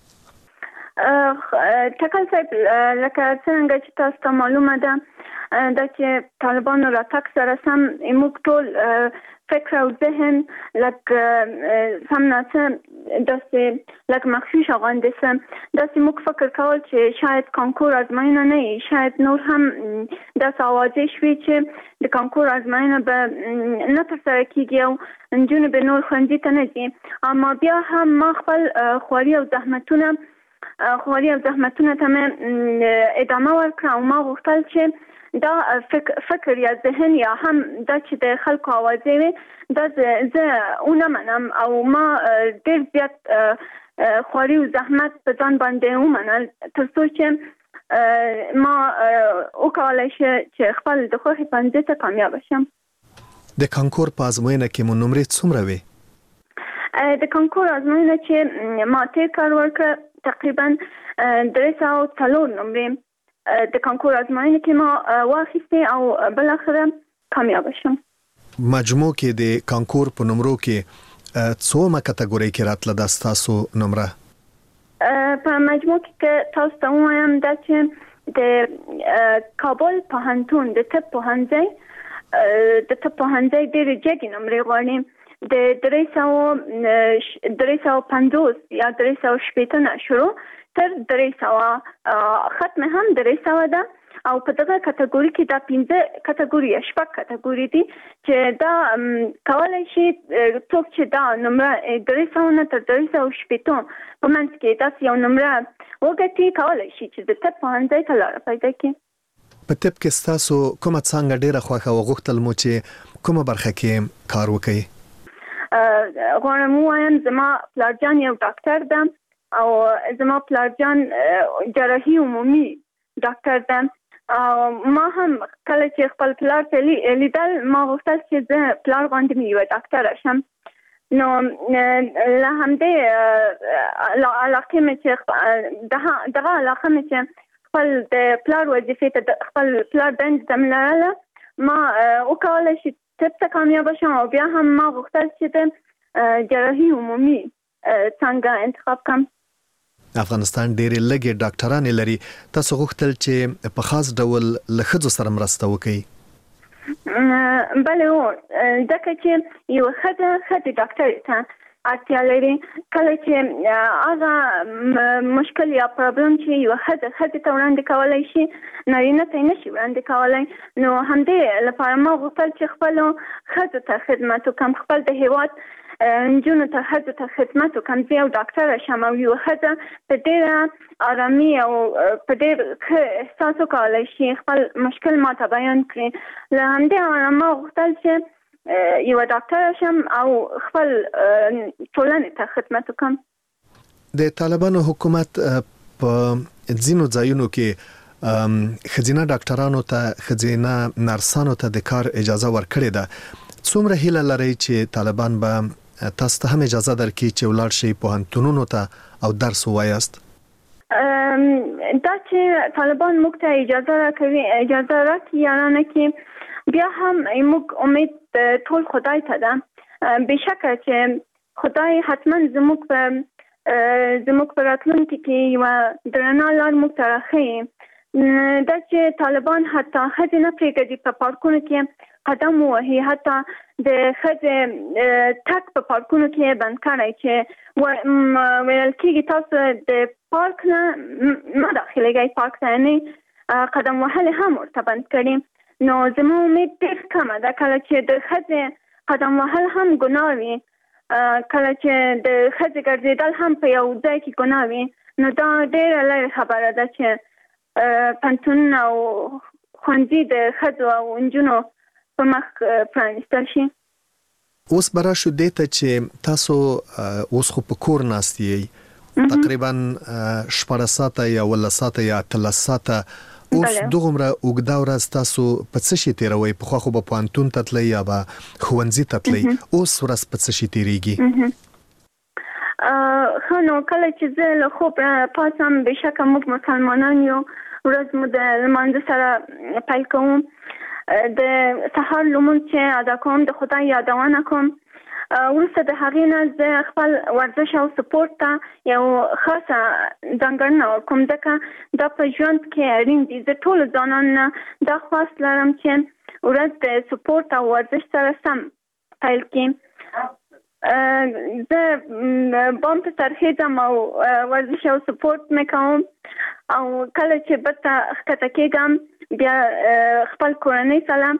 ټکل صاحب لکه څنګه چې تاسو ته معلومه ده دا چې طالبانو راتګ سره سم موږ ټول فکر او ذهن لکه سم ناڅه داسې لکه مخفي غوندې داسې موږ فکر کول چې شاید کانکور ازموینه نه وي، شاید نور هم داسې اوازې شوي چې د کانکور ازموینه به نه ترسره کیږي او نجونې به نور ښوونځي ته نه ځي. اما بیا هم ما خپل خواري او زحمتونه ته مې ادامه ورکړه او ما غوښتل چې دا فکر یا ذهن یا هم دا چې د خلکو اوازې وي دا زه ونه منم او ما ډېر زیات خواري او زحمت په ځان باندې ومنل تر څو چې ما وکولای شم چې خپل د خوښې پوهنځي ته کامیاب شم. د کانکور په ازموینه کې مو نمرې څومره وي؟ د کانکور ازموینه چې ما تیر کال ورکړه تقریبا 304 نمرې د کانکور ازموینه کې ما واخیستې او بالاخره کامیاب شم. مجموع کې د کانکور په نمرو کې څومره کټګورۍ کې راتله دا ستاسو نمره؟ په مجموع کې تاسو ته ووایم دا چې د کابل پوهنتون د طب پوهنځي ډېرې جګې نمرې غواړي. د 350 یا 360 نه شروع تر 300 ختم هم 300 ده او په دغه کټګوري کې دا 15 کټګوري یا 6 کټګوري دي چې دا کولای شي څوک چې دا نمره 300 نه تر 360 په منځ کې تاسو یو نمره وګټي کولای شي چې د طب پوهنځي ته لاره پیدا کړي. په طب کې تاسو کومه څنګه ډیره خوښه او غوښتل مو چې کومه برخه کې کار وکړئ؟ غواړم وایم زما پلارجان یو ډاکټر ده او زما پلارجان جراحي عمومي ډاکټر ده. ما هم کله چې خپل پلار ته لیدل ما غوښتل چې زه پلار غوندې مې یوه ډاکټره شم. نو له همدې علاقې مې چې دغه علاقه مې چې خپل د پلار وظیفې ته خپل پلار دندې ته مې لرله ما وکولی چې طب ته کامیابه شم او بیا هم ما غوښتل چې د جراحي عمومي څانګه انتخاب کړم. افغانستان ډېرې لږې ډاکټرانې لري. تاسو غوښتل چې په خاص ډول له ښځو سره مرسته وکړئ. بله ځکه چې یو ښځې ډاکټرې ته اړتیا لري. کله چې هغه مشکل یا پرابلم چې یو ښځې ته وړاندې کولی شي نارینه ته یې نشي وړاندې کولی. نو همدې لپاره ما غوښتل چې خپلو ښځو ته خدمت وکړم، خپل د هېواد نجونو ته ښځو ته خدمت وکړم. زه یو ډاکټره شم او یو ښځه په ډېره ارامي او په ډېر ښه احساس وکولی شي خپل مشکل ماته بیان کړي. له همدې امله ما غوښتل چې یوه ډاکټره شم او خپل ټولنې ته خدمت وکړم. د طالبانو حکومت په ځینو ځایونو کې ښځینه ډاکټرانو ته ښځینه نرسانو ته د کار اجازه ورکړې ده. څومره هیله لرئ چې طالبان به تاسو ته هم اجازه درکړي چې ولاړ شئ پوهنتونونو ته او درس ووایاست؟ دا چې طالبان موږ ته اجازه راکړي یا نه کړي بیا هم موږ امید ټول خدای ته ده. بېشکه چې خدای حتما زموږ په راتلونکي کې یوه درنه لار موږ ته راښیي. دا چې طالبان حتی ښځې نه پرېږدي په پارکونو کې قدم ووهي، حتی د ښځې تګ په پارکونو کې بند کړی چې ویل کېږي تاسو د پارک نه مه داخلېږئ، پارک ته یعنې قدم وهل هم ورته بند کړي. نو زما امید ډېر کمه ده کله چې د ښځې قدم وهل هم ګناه وي، کله چې د ښځې ګرځېدل هم په یو ځای کې ګناه وي. نو دا ډېره لرې خبره ده چې پوهنتونونه او ښوونځي د ښځو او نجونو په مخ پرانیستل شي. اوس به راشو دې ته چې تاسو اوس خو په کور ناست یئ تقریبا 14 ساعته یا 18 ساعته یا 13 ساعته. اوس دغومره اوږده ورځ تاسو په څه شي تېروئ؟ پخوا خو به پوهنتون ته تلئ یا به ښوونځي ته تلئ، اوس ورځ په څه شي تېرېږي؟ ښه نو کله چې زه له خوب پاڅم بېشکه موږ مسلمانان یو ورځ مو د لمانځه سره پیل کوم. د سهار لمونځ چې ادا کوم د خدای یادونه کوم. وروسته د هغې نه زه خپل ورزش او سپورټ ته یو خاصه ځانګړنه ورکوم ځکه دا په ژوند کې اړین دي. زه ټولو ځوانانو نه دا خواست لرم چې ورځ د سپورټ او ورزش سره سم پیل کړي. زه بام ته ترخیځم او ورزش او سپورټ مې کوم او کله چې بېرته ښکته کېږم بیا خپل کورنۍ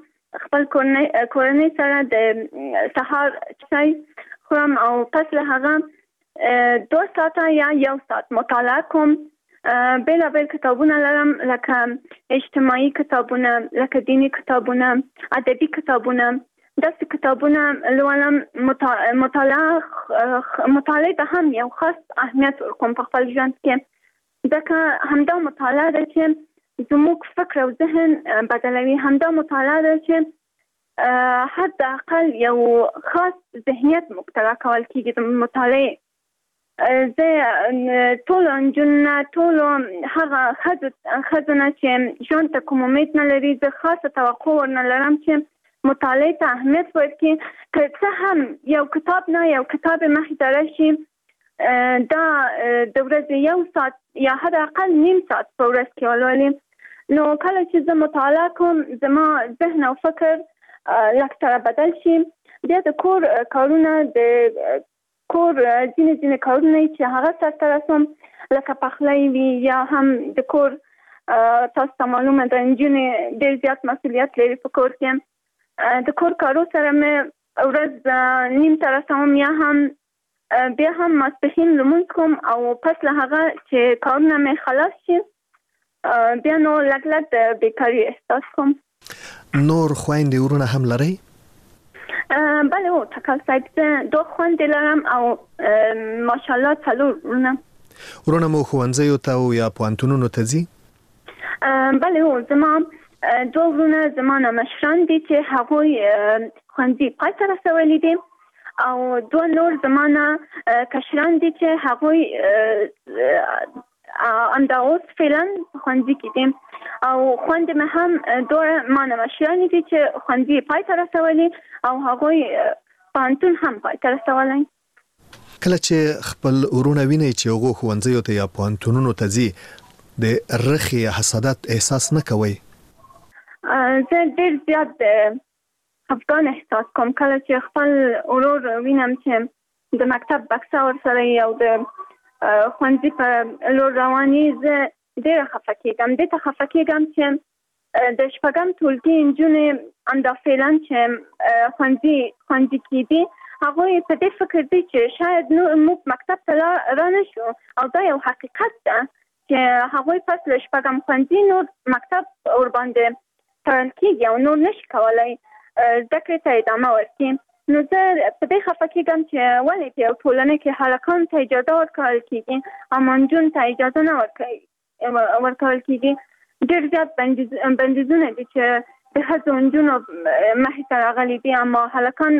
سره د سهار چای خورم او پس له هغه 2 ساعته یا 1 ساعت مطالعه کوم. بېلابېل کتابونه لرم لکه اجتماعي کتابونه، لکه دینی کتابونه، ادبي کتابونه. داسې کتابونه لولم. مطالعه ته هم یو خاص اهمیت ورکوم په خپل ژوند کې ځکه همدا مطالعه ده چې زموږ فکر او ذهن بدلوي. همدا مطالعه ده چې حداقل یو خاص ذهنیت موږ ته راکول کېږي د مطالعې. زه ټولو نجونو نه ټولو هغه ښځو نه چې ژوند ته کوم امید نه لري زه خاصه توقع ورنه لرم چې مطالعې ته اهمیت ورکړي. که څه هم یو کتاب نه یو کتاب مخې ته راشي دا د ورځې 1 ساعت یا حداقل نیم ساعت په ورځ کې ولولي. نو کله چې زه مطالعه کوم زما ذهن او فکر لږ سره بدل شي. بیا د کور کارونه د کور ځینې کارونه چې هغه سرته رسوم لکه پخلی وي یا هم د کور تاسو ته معلومه ده نجونې ډېر زیات مسؤلیت لري په کور کې. د کور کارو سره مې ورځ نیم ته رسوم یا هم بیا هم ماسپښین لمونځ کوم او پس له هغه چې کارونه مې خلاص شي بیا نو لږ د بیکاري احساس کوم. نور خویندې ورونه هم لرئ؟ بله تکل صاحب زه 2 خویندې لرم او ماشاءالله 4 ورونه. ورونه مو ښوونځیو ته او یا پوهنتونونو ته ځي؟ بله هو زما دوه ورونه زما نه مشران دي چې هغوی ښوونځي پای ته رسولی دي او دوه نور زما نه کشران دي چې هغوی همدا اوس فعلا ښوونځي کې دي او خویندې مې هم دوه ما نه مشرانې دي چې ښوونځي پای ته رسولي او هغوی پوهنتون هم پای ته رسولی. کله چې خپل ورونه وینئ چې هغو ښوونځیو ته یا پوهنتونونو ته ځي د رخې یا حسادت احساس نه کوئ؟ زه ډېر زیات خفګان احساس کوم کله چې خپل ورور وینم چې د مکتب بکسه ورسره او د ښوونځي په لور رواني. زه ډېره خفه کېږم. دې ته خفه کېږم چې د شپږم ټولګي نجونې همدا فعلا چې ښوونځي کې دي هغوی په دې فکر دي چې شاید موږ مکتب ته را نه شو او دا یو حقیقت ده چې هغوی پس له شپږم ښوونځي نور مکتب ورباندې تړل کېږي او نور نشي کولی زده کړې ته ادامه ورکړي. نو زه په دې خفه کېږم چې ولې په یو ټولنه کې هلکانو ته اجازه ورکول کېږي اما نجونو ته اجازه نه ورکول کېږي. ډېر زیات بندیزونه دي چې د ښځو نجونو مخې ته راغلي دي اما هلکان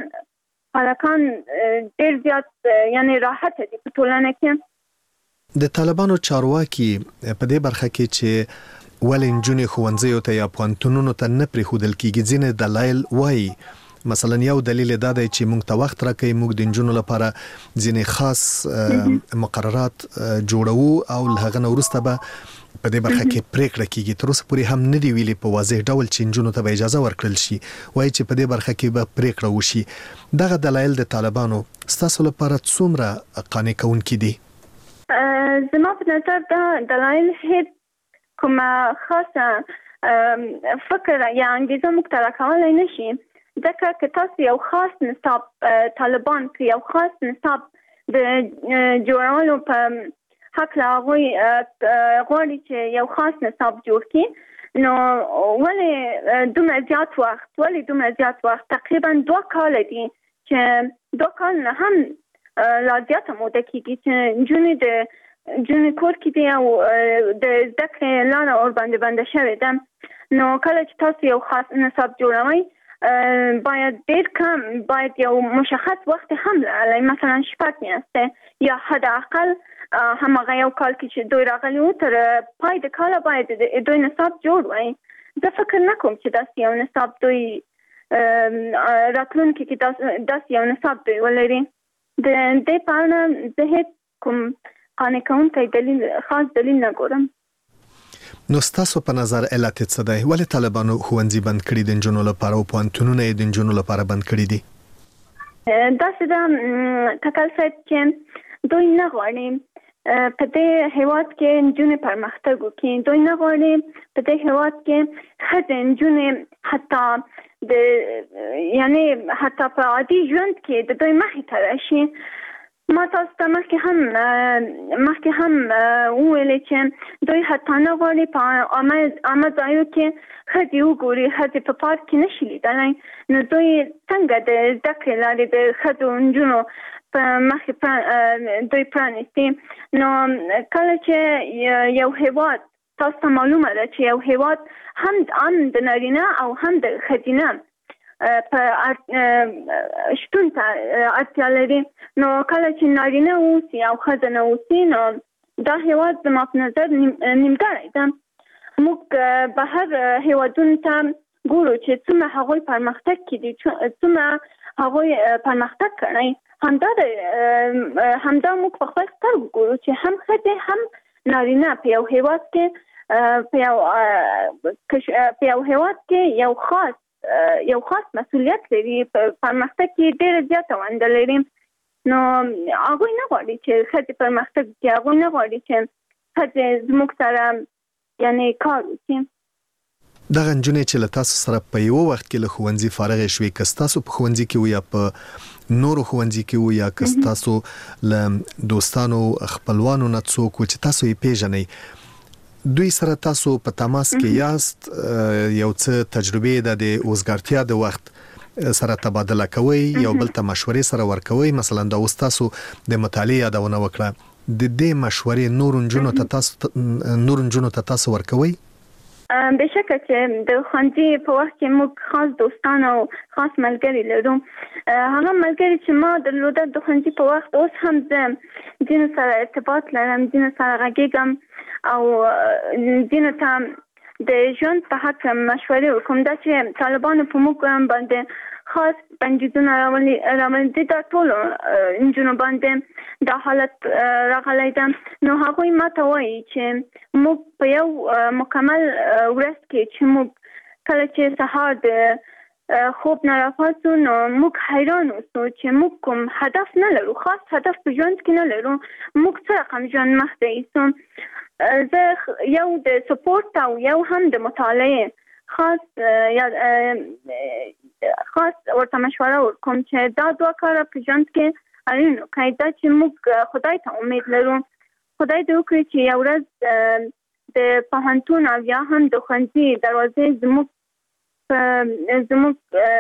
ډېر زیات یعنې راحته دي په ټولنه کې. د طالبانو چارواکي په دې برخه کې چې ولې نجونې ښوونځیو ته یا پوهنتونونو ته نه پرېښودل کېږي ځینې دلایل وایي. مثلا یو دلیل دا دی چې موږ ته وخت راکوي، موږ د نجونو لپاره ځینې خاص مقررات جوړوو او له هغه نه وروسته به په دې برخه کې پریکړه کېږي. تر اوسه پورې هم نه دی ویلي په واضح ډول چې نجونو ته به اجازه ورکړل شي، وایي چې په دې برخه کې به پریکړه وشي. دغه دلایل د طالبانو ستاسو لپاره څومره قانع کوونکي دي؟ زما په نظر دا دلایل هیڅ کومه خاصه فکر یا انګیزه موږ ته راکولی نه شي. ځکه که تاسو یو خاص نصاب طالبان که یو خاص نصاب د جوړولو په هکله هغوی غواړي چې یو خاص نصاب جوړ کړي نو ولې دومره زیات وخت تقریبا 2 کاله دي چې 2 کال نه هم لا زیاته موده کېږي چې نجونې کور کې دي او د زده کړې لاره ورباندې بنده شوې ده. نو کله چې تاسو یو خاص نصاب جوړوئ باید ډېر کم باید یو مشخص وخت هم لرلی، مثلا 6 میاشتې یا حد اقل هماغه یو کال کې چې دوی راغلي وو تر پای د کاله باید دوی نصاب جوړ وای. زه فکر نه کوم چې داسې یو نصاب دوی راتلونکي کې داسې یو نصاب دوی ولري. د دې په اړه زه هېڅ کوم قانع کوونکی خاص دلیل نه ګورم. نو ستاسو په نظر علت څه دی؟ ولې طالبانو ښوونځي بند کړي د نجونو لپاره او پوهنتونونه یې د نجونو لپاره بند کړي دي؟ داسې ده تکل صاحب چې دوی نه غواړي په دې هېواد کې نجونې پرمختګ وکړي. دوی نه غواړي په دې هېواد کې ښځې نجونې حتی په عادي ژوند کې د دوی مخې ته راشي. ما تاسو ته مخکې هم وویلې چې دوی حتی نه غواړي په عامه ځایو کې ښځې وګوري، ښځې په پارک کې نشي لیدلی. نو دوی څنګه د زده کړې لارې د ښځو نجونو په مخې دوی پرانیستي؟ نو کله چې یو هېواد تاسو ته معلومه ده چې یو هېواد هم د نارینه او هم د ښځینه په شتون ته اړتیا لري. نو کله چې نارینه اوسي او ښځه نه اوسي نو دا هېواد زما په نظر نیمګړی ده. موږ بهر هېوادونو ته ګورو چې څومره هغوی پرمختګ کړي، څومره هغوی پرمختګ کړی. همدا موږ په خپل سترګو ګورو چې هم ښځې هم نارینه په یو هېواد کې یو خاص مسؤلیت لري، په پرمختګ کې ډېره زیاته ونډه لري. نو هغوی نه غواړي چې ښځې پرمختګ وکړي، هغوی نه غواړي چې ښځې زموږ سره کار وکړي. دغه نجونې چې له تاسو سره په یو وخت کې له ښوونځي فارغې شوې، که ستاسو په ښوونځي کې وو یا په نورو ښوونځي کې وو یا که ستاسو له دوستانو خپلوانو نه څوک و چې تاسو یې پیژنئ، دوی سره تاسو په تماس کې یاست؟ یو څه تجربې د اوزګارتیا د وخت سره تبادله کوئ، یو بل ته مشورې سره ورکوئ؟ مثلا دا اوس تاسو د مطالعې یادونه وکړه، د دې مشورې نور نجونو ته تاسو ورکوي؟ بشکه چې د ښوونځي په وخت کې موږ خاص دوستان او خاص ملګري لرو. هغه ملګري چې ما درلوده د ښوونځي په وخت اوس هم زه ځینو سره ارتباط لرم، ځینو سره غږیږم او ځینو ته د ژوند په حق مشورې ورکوم. دا چې طالبانو په موږ باندې خاص بندیزونه راوړي دا ټولو نجونو باندې دا حالت راغلی ده. نو هغوی ما ته وایي چې موږ په یو مکمل ورځ کې چې موږ کله چې سهار د خوب نه راپاڅو نو موږ حیران اوسو چې موږ کوم هدف نه لرو، خاص هدف په ژوند کې نه لرو. موږ څه رقم ژوند مخته ایسو. زه یو د سپورت او یو هم د مطالعې خاص ورته مشوره ورکوم چې دا دوه کاره په ژوند کې اړین وکړئ. دا چې موږ خدای ته امید لرو، خدای دې وکړي چې یو ورځ د پوهنتون او یا هم د ښوونځي دروازې زموږ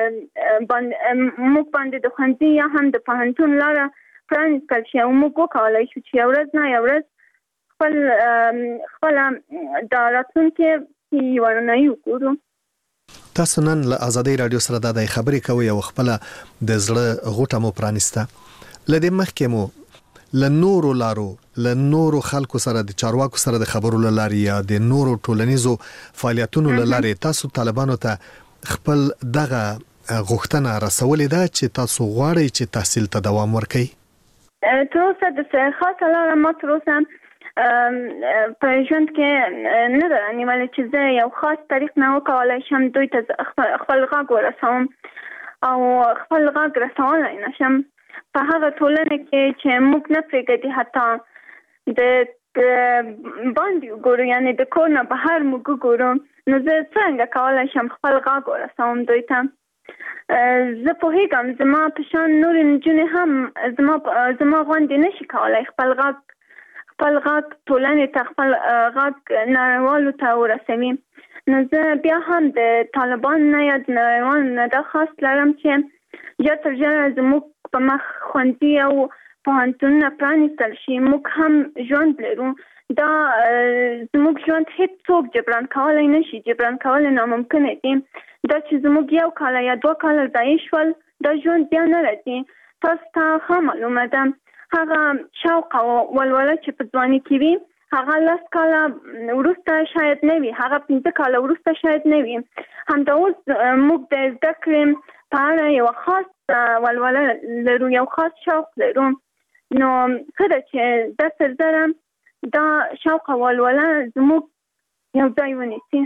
باندې د ښوونځي یا هم د پوهنتون لاره پرانیستل شي او موږ وکولای شو چې یو ورځ نه یو ورځ خپله دا راتلونکې ورنایي وګورو. تاسو نن له آزادۍ رادیو سره د خبرې کوي او خپل د زړه غوټه مو پرانیسته. لدې مخکې مو له نورو لارو له نورو خلکو سره د چارواکو سره د خبرو لاري یا د نورو ټولنیزو فعالیتونو لاري تاسو طالبانو ته خپل دغه غوښتنه رسولې ده چې تاسو غواړئ چې تحصیل ته دوام ورکړئ؟ تر اوسه د خاصه لاره ما تر اوسه په ژوند کې نه ده نیولې چې زه یو خاص طریق نه وکولای شم دوی ته خپل غږ ورسوم او خپل غږ رسولی نه شم په هغه ټولنه کې چې موږ نه پرېږدي حتی د باندې وګورو، یعنې د کور نه بهر موږ وګورو. نو زه څنګه کولی شم خپل غږ ورسوم دوی ته؟ زه پوهېږم زما په شان نورې نجونې هم زما غوندې نشي کولی خپل غږ ټولنې ته خپل غږ نړیوالو ته ورسوي. نو زه بیا هم د طالبان نه یا د نړیوالو نه دا خواست لرم چې ژر تر ژره زموږ په مخ ښوونځي او پوهنتونونه پرانیستل شي. موږ هم ژوند لرو، دا زموږ ژوند هیڅ څوک جبران کولی نشي، جبران کول ناممکنه دي. دا چې زموږ یو کاله یا دوه کاله ضایع شول دا ژوند بیا نه راځي. تاسو ته ښه معلومه ده هغه شوق او ولوله چې په ځواني کې وي هغه 10 کاله وروسته شاید نه وي، هغه 15 کاله وروسته شاید نه وي. همدا اوس موږ د زده کړې په اړه یو خاص ولوله لرو، یو خاص شوق لرو. نو ښه ده چې دا تر ډېره دا شوق او ولوله زموږ یو ځای ونیسي.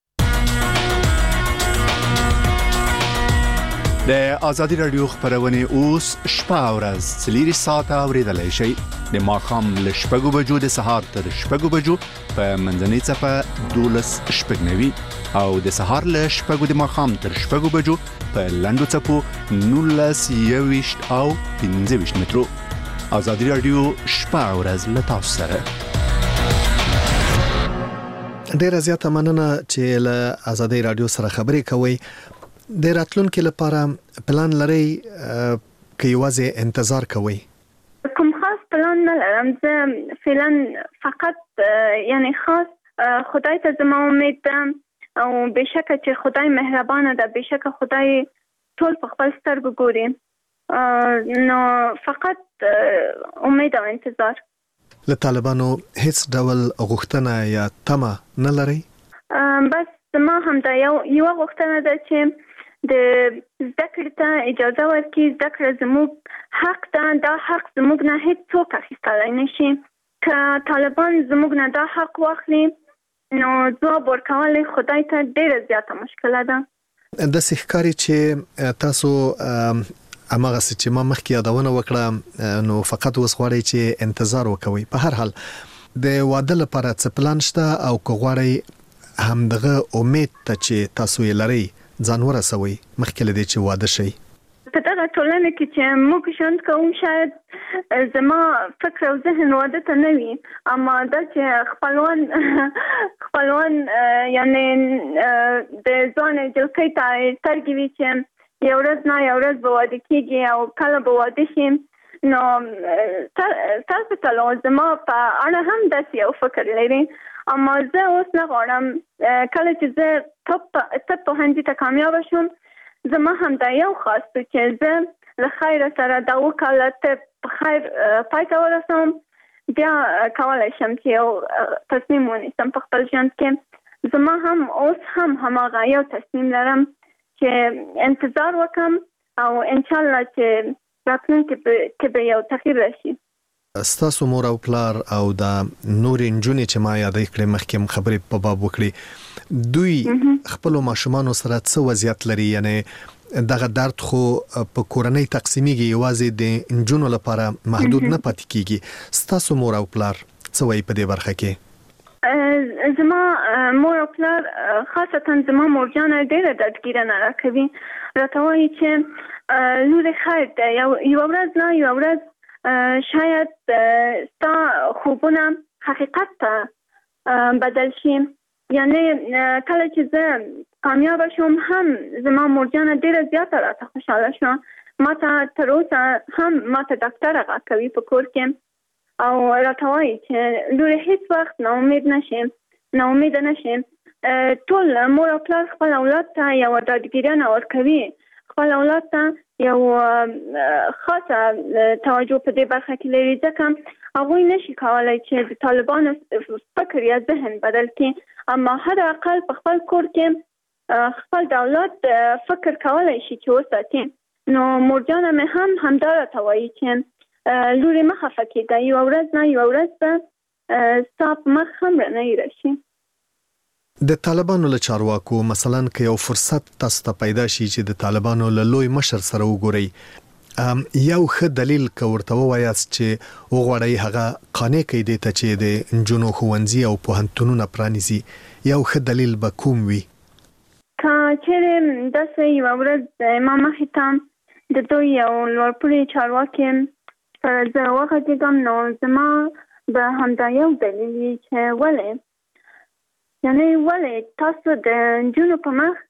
د آزادي رادیو خبرونه اوس شپه او ورځ 4 ساعته اوریدلای شئ. د ماښام له 6 بجو د سهار تر 6 بجو په منځنۍ صفه 12:09 او د سهار له 6 د ماښام تر 6 بجو په لنډو صفو 19:21 او 15 مترو. آزادي رادیو شپه او ورځ له تاسو سره. ډیره زیاته مننه چې له آزادي رادیو سره خبرې کوي. د راتلونکو لپاره پلان لري که یوازې انتظار کوي؟ کوم خاص پلان نه لرم. زه فعلا فقط یعنی خاص خدای ته زما امید ده او بشکه چې خدای مهربانه ده، بشکه خدای ټول په خپل سترګو ګوري. نو فقط امید او انتظار. له طالبانو هیڅ ډول غوښتنه یا تمه نه لري؟ بس زما هم دا یو غوښتنه ده چې د زده کړې ته اجازه ورکړي. زده کړه زموږ حق ده، دا حق زموږ نه هیڅ څوک اخیستلی نشي. که طالبان زموږ نه دا حق واخلي نو ځواب ورکول خدای ته ډیره زیاته مشکله ده. داسې ښکاري چې تاسو هماغه چې ما مخکې یادونه وکړه نو فقط اوس غواړئ چې انتظار وکوي. په هر حال د واده لپاره څه پلان شته او که غواړئ همدغه امید ته چې تاسو یې لرئ ځان ورسوي مخکې له دې چې واده شي؟ په دغه ټولنه کې چې موږ ژوند کوو شاید زما فکر او ذهن واده ته نه وي، اما دا چې خپلوان یعنی د ځوان جلکۍ ته سترګې وي چې یو ورځ نه یو ورځ به واده کېږي او کله به واده شي. نو تاسو ته زما په اړه هم داسې یو فکر لري، اما زه اوس نه غواړم کله چې زه طب پوهنځي ته کامیابه شم زما هم دا یو خاص دی چې زه له خیره سره دا وکاله طب په خیر پای ته ورسوم، بیا کولی شم چې یو تصمیم ونیسم په خپل ژوند کې. زما هم اوس هم هماغه یو تصمیم لرم چې انتظار وکم او انشاءالله چې راتلونکي کې به یو تغییر راشي. ستاسو مور او پلار او دا نورې نجونې چې ما یادې کړې مخکې هم خبرې په باب وکړي، دوی خپلو ماشومانو سره څه وضعیت لري؟ یعنې دغه درد خو په کورنۍ تقسیمیږي، یوازې د نجونو لپاره محدود نه پاتې کیږي. ستاسو مور او پلار څه وایي په دې برخه کې؟ زما مور او پلار خاصتا زما مورجانه ډېره ډاډګیرنه راکوي، راته وایي چې لورې خیر دی، یوه ورځ نه یوه ورځ شاید ستا خوبونه حقیقت ته بدل شي. یعنی کله چې زه کامیابه شوم هم زما مورجانه ډېره زیاته راته خوشحاله شوه، ما ته تر اوسه هم ما ته ډاکټره غږ کوي په کور کې او راته وایي چې لورې هیڅ وخت ناامیده نشې. ټول مور او پلار خپل اولاد ته یوه ډاډګیرنه ورکوي، خپل اولاد ته یو خاصه توجه په دې برخه کې لري، ځکه هغوی نشي کولی چې د طالبانو فکر یا ذهن بدل کړي، اما حد اقل په خپل کور کې خپل د اولاد فکر کولی شي چې وساتي. نو مورجانه مې هم همدا راته وایي چې لورې مه خفه کېږه، یوه ورځ نه یوه ورځ به ستا په مخ هم رڼۍ راشي. د طالبانو له چارواکو مثلا که یو فرصت تاسو ته پیدا شي چې د طالبانو له لوی مشر سره وګورئ، یو ښه دلیل که ورته ووایاست چې وغواړئ هغه قانع کړئ دې ته چې د نجونو ښوونځي او پوهنتونونه پرانیزي، یو ښه دلیل به کوم وي؟ که چیرې داسې یوه ورځ ما مخې ته د دوی یو لوړپوړي چارواکي سره زه وغږېږم، نو زما به همدا یو دلیل وي چې ولې یعنی ولې تاسو د نجونو په مخ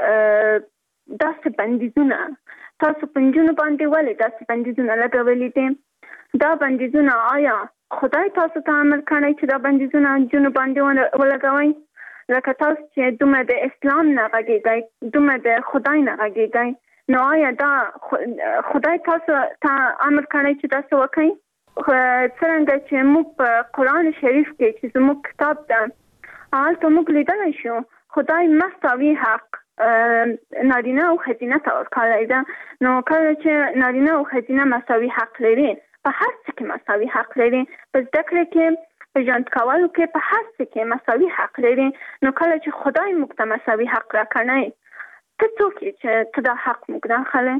داسې بندیزونه، تاسو په نجونو باندې ولې داسې بندیزونه لګولي دي؟ دا بندیزونه آیا خدای تاسو ته امر کړی چې دا بندیزونه نجونو باندې ولګوئ؟ لکه تاسو چې دومره د اسلام نه غږېږئ، دومره د خدای نه غږېږئ، نو آیا دا خدای تاسو ته امر کړی چې داسې وکړئ؟ څرنګه چې موږ په قرآن شریف کې چې زموږ کتاب ده هلته موږ لیدلی شو خدای مساوي حق نارینه او ښځینه ته ورکړی ده. نو کله چې نارینه او ښځینه مساوي حق لري، په هر څه کې مساوي حق لري، په زده کړې کې، په ژوند کولو کې، په هر څه کې مساوي حق لري، نو کله چې خدای موږ ته مساوي حق راکړی، ته څوک یې چې ته دا حق موږ نه اخلې؟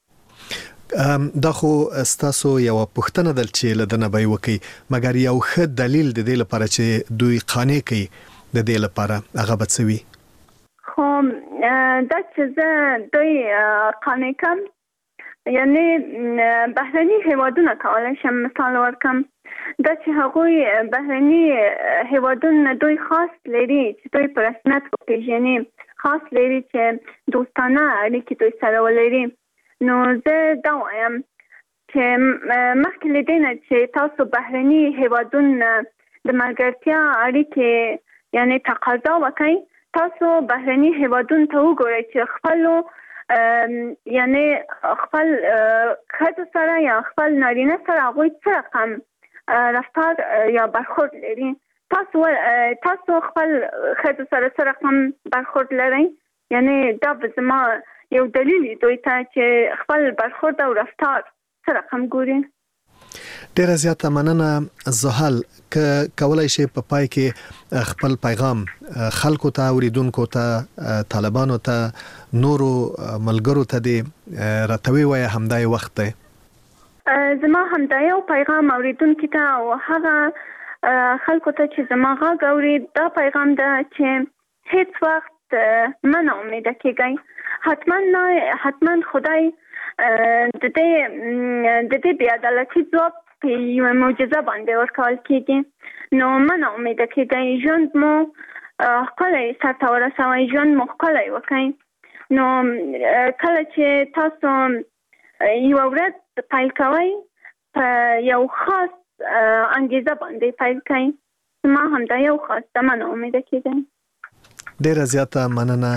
دا خو ستاسو یوه پوښتنه ده چې له دنه به یې وکړئ، مګر یو ښه دلیل د دې لپاره چې دوی قانع کوي د دې لپاره هغه به څه وي؟ خو دا چې زه دوی قانع کم، یعنی بهرني هیوادونه کولی شم مثال ورکم، دا چې هغوی بهرني هیوادونه دوی خاص لري چې دوی په رسمیت وپېژني، خاص لري چې دوستانه اړیکې دوی سره ولري. نو زه دا وایم چې مخکې له دې نه چې تاسو بهرني هیوادونه د ملګرتیا اړیکې یعنی تقاضا وکړئ، تاسو بهرني هیوادونو ته وګورئ چې خپلو یعنی خپل ښځو سره یا خپل نارینه سره هغوی څه رقم رفتار یا برخورد لري. تاسو خپل ښځو سره څه رقم برخورد لرئ؟ یعنی دا به زما یو دلیل دوی ته چې خپل برخورد او رفتار څه رقم ګوري. ډیره زیاته مننه زحل، که کولای شي په پای کې خپل پیغام خلکو ته، اوریدونکو ته، طالبانو ته، نورو ملګرو ته دې راته ووایه، همدا یې وخت دی. زما همدا یو پیغام اوریدونکو ته او هغه خلکو ته چې زما غږ اوري، دا پیغام ده چې هیڅ وخت مه ناامیده کېږئ. حتما خدای د دې بې عدالتي ځواب په یوه معجزه باندې ورکول کېږي. نو مه ناامیده کېږئ، ژوند مو ښکلی سرته ورسوئ، ژوند مو ښکلی وکړئ. نو کله چې تاسو یوه ورځ پیل کوئ، یو خاص انګیزه باندې پیل کړئ. ما همدا یو خاص تمنا امید کېږم. ډیره زیاته مننه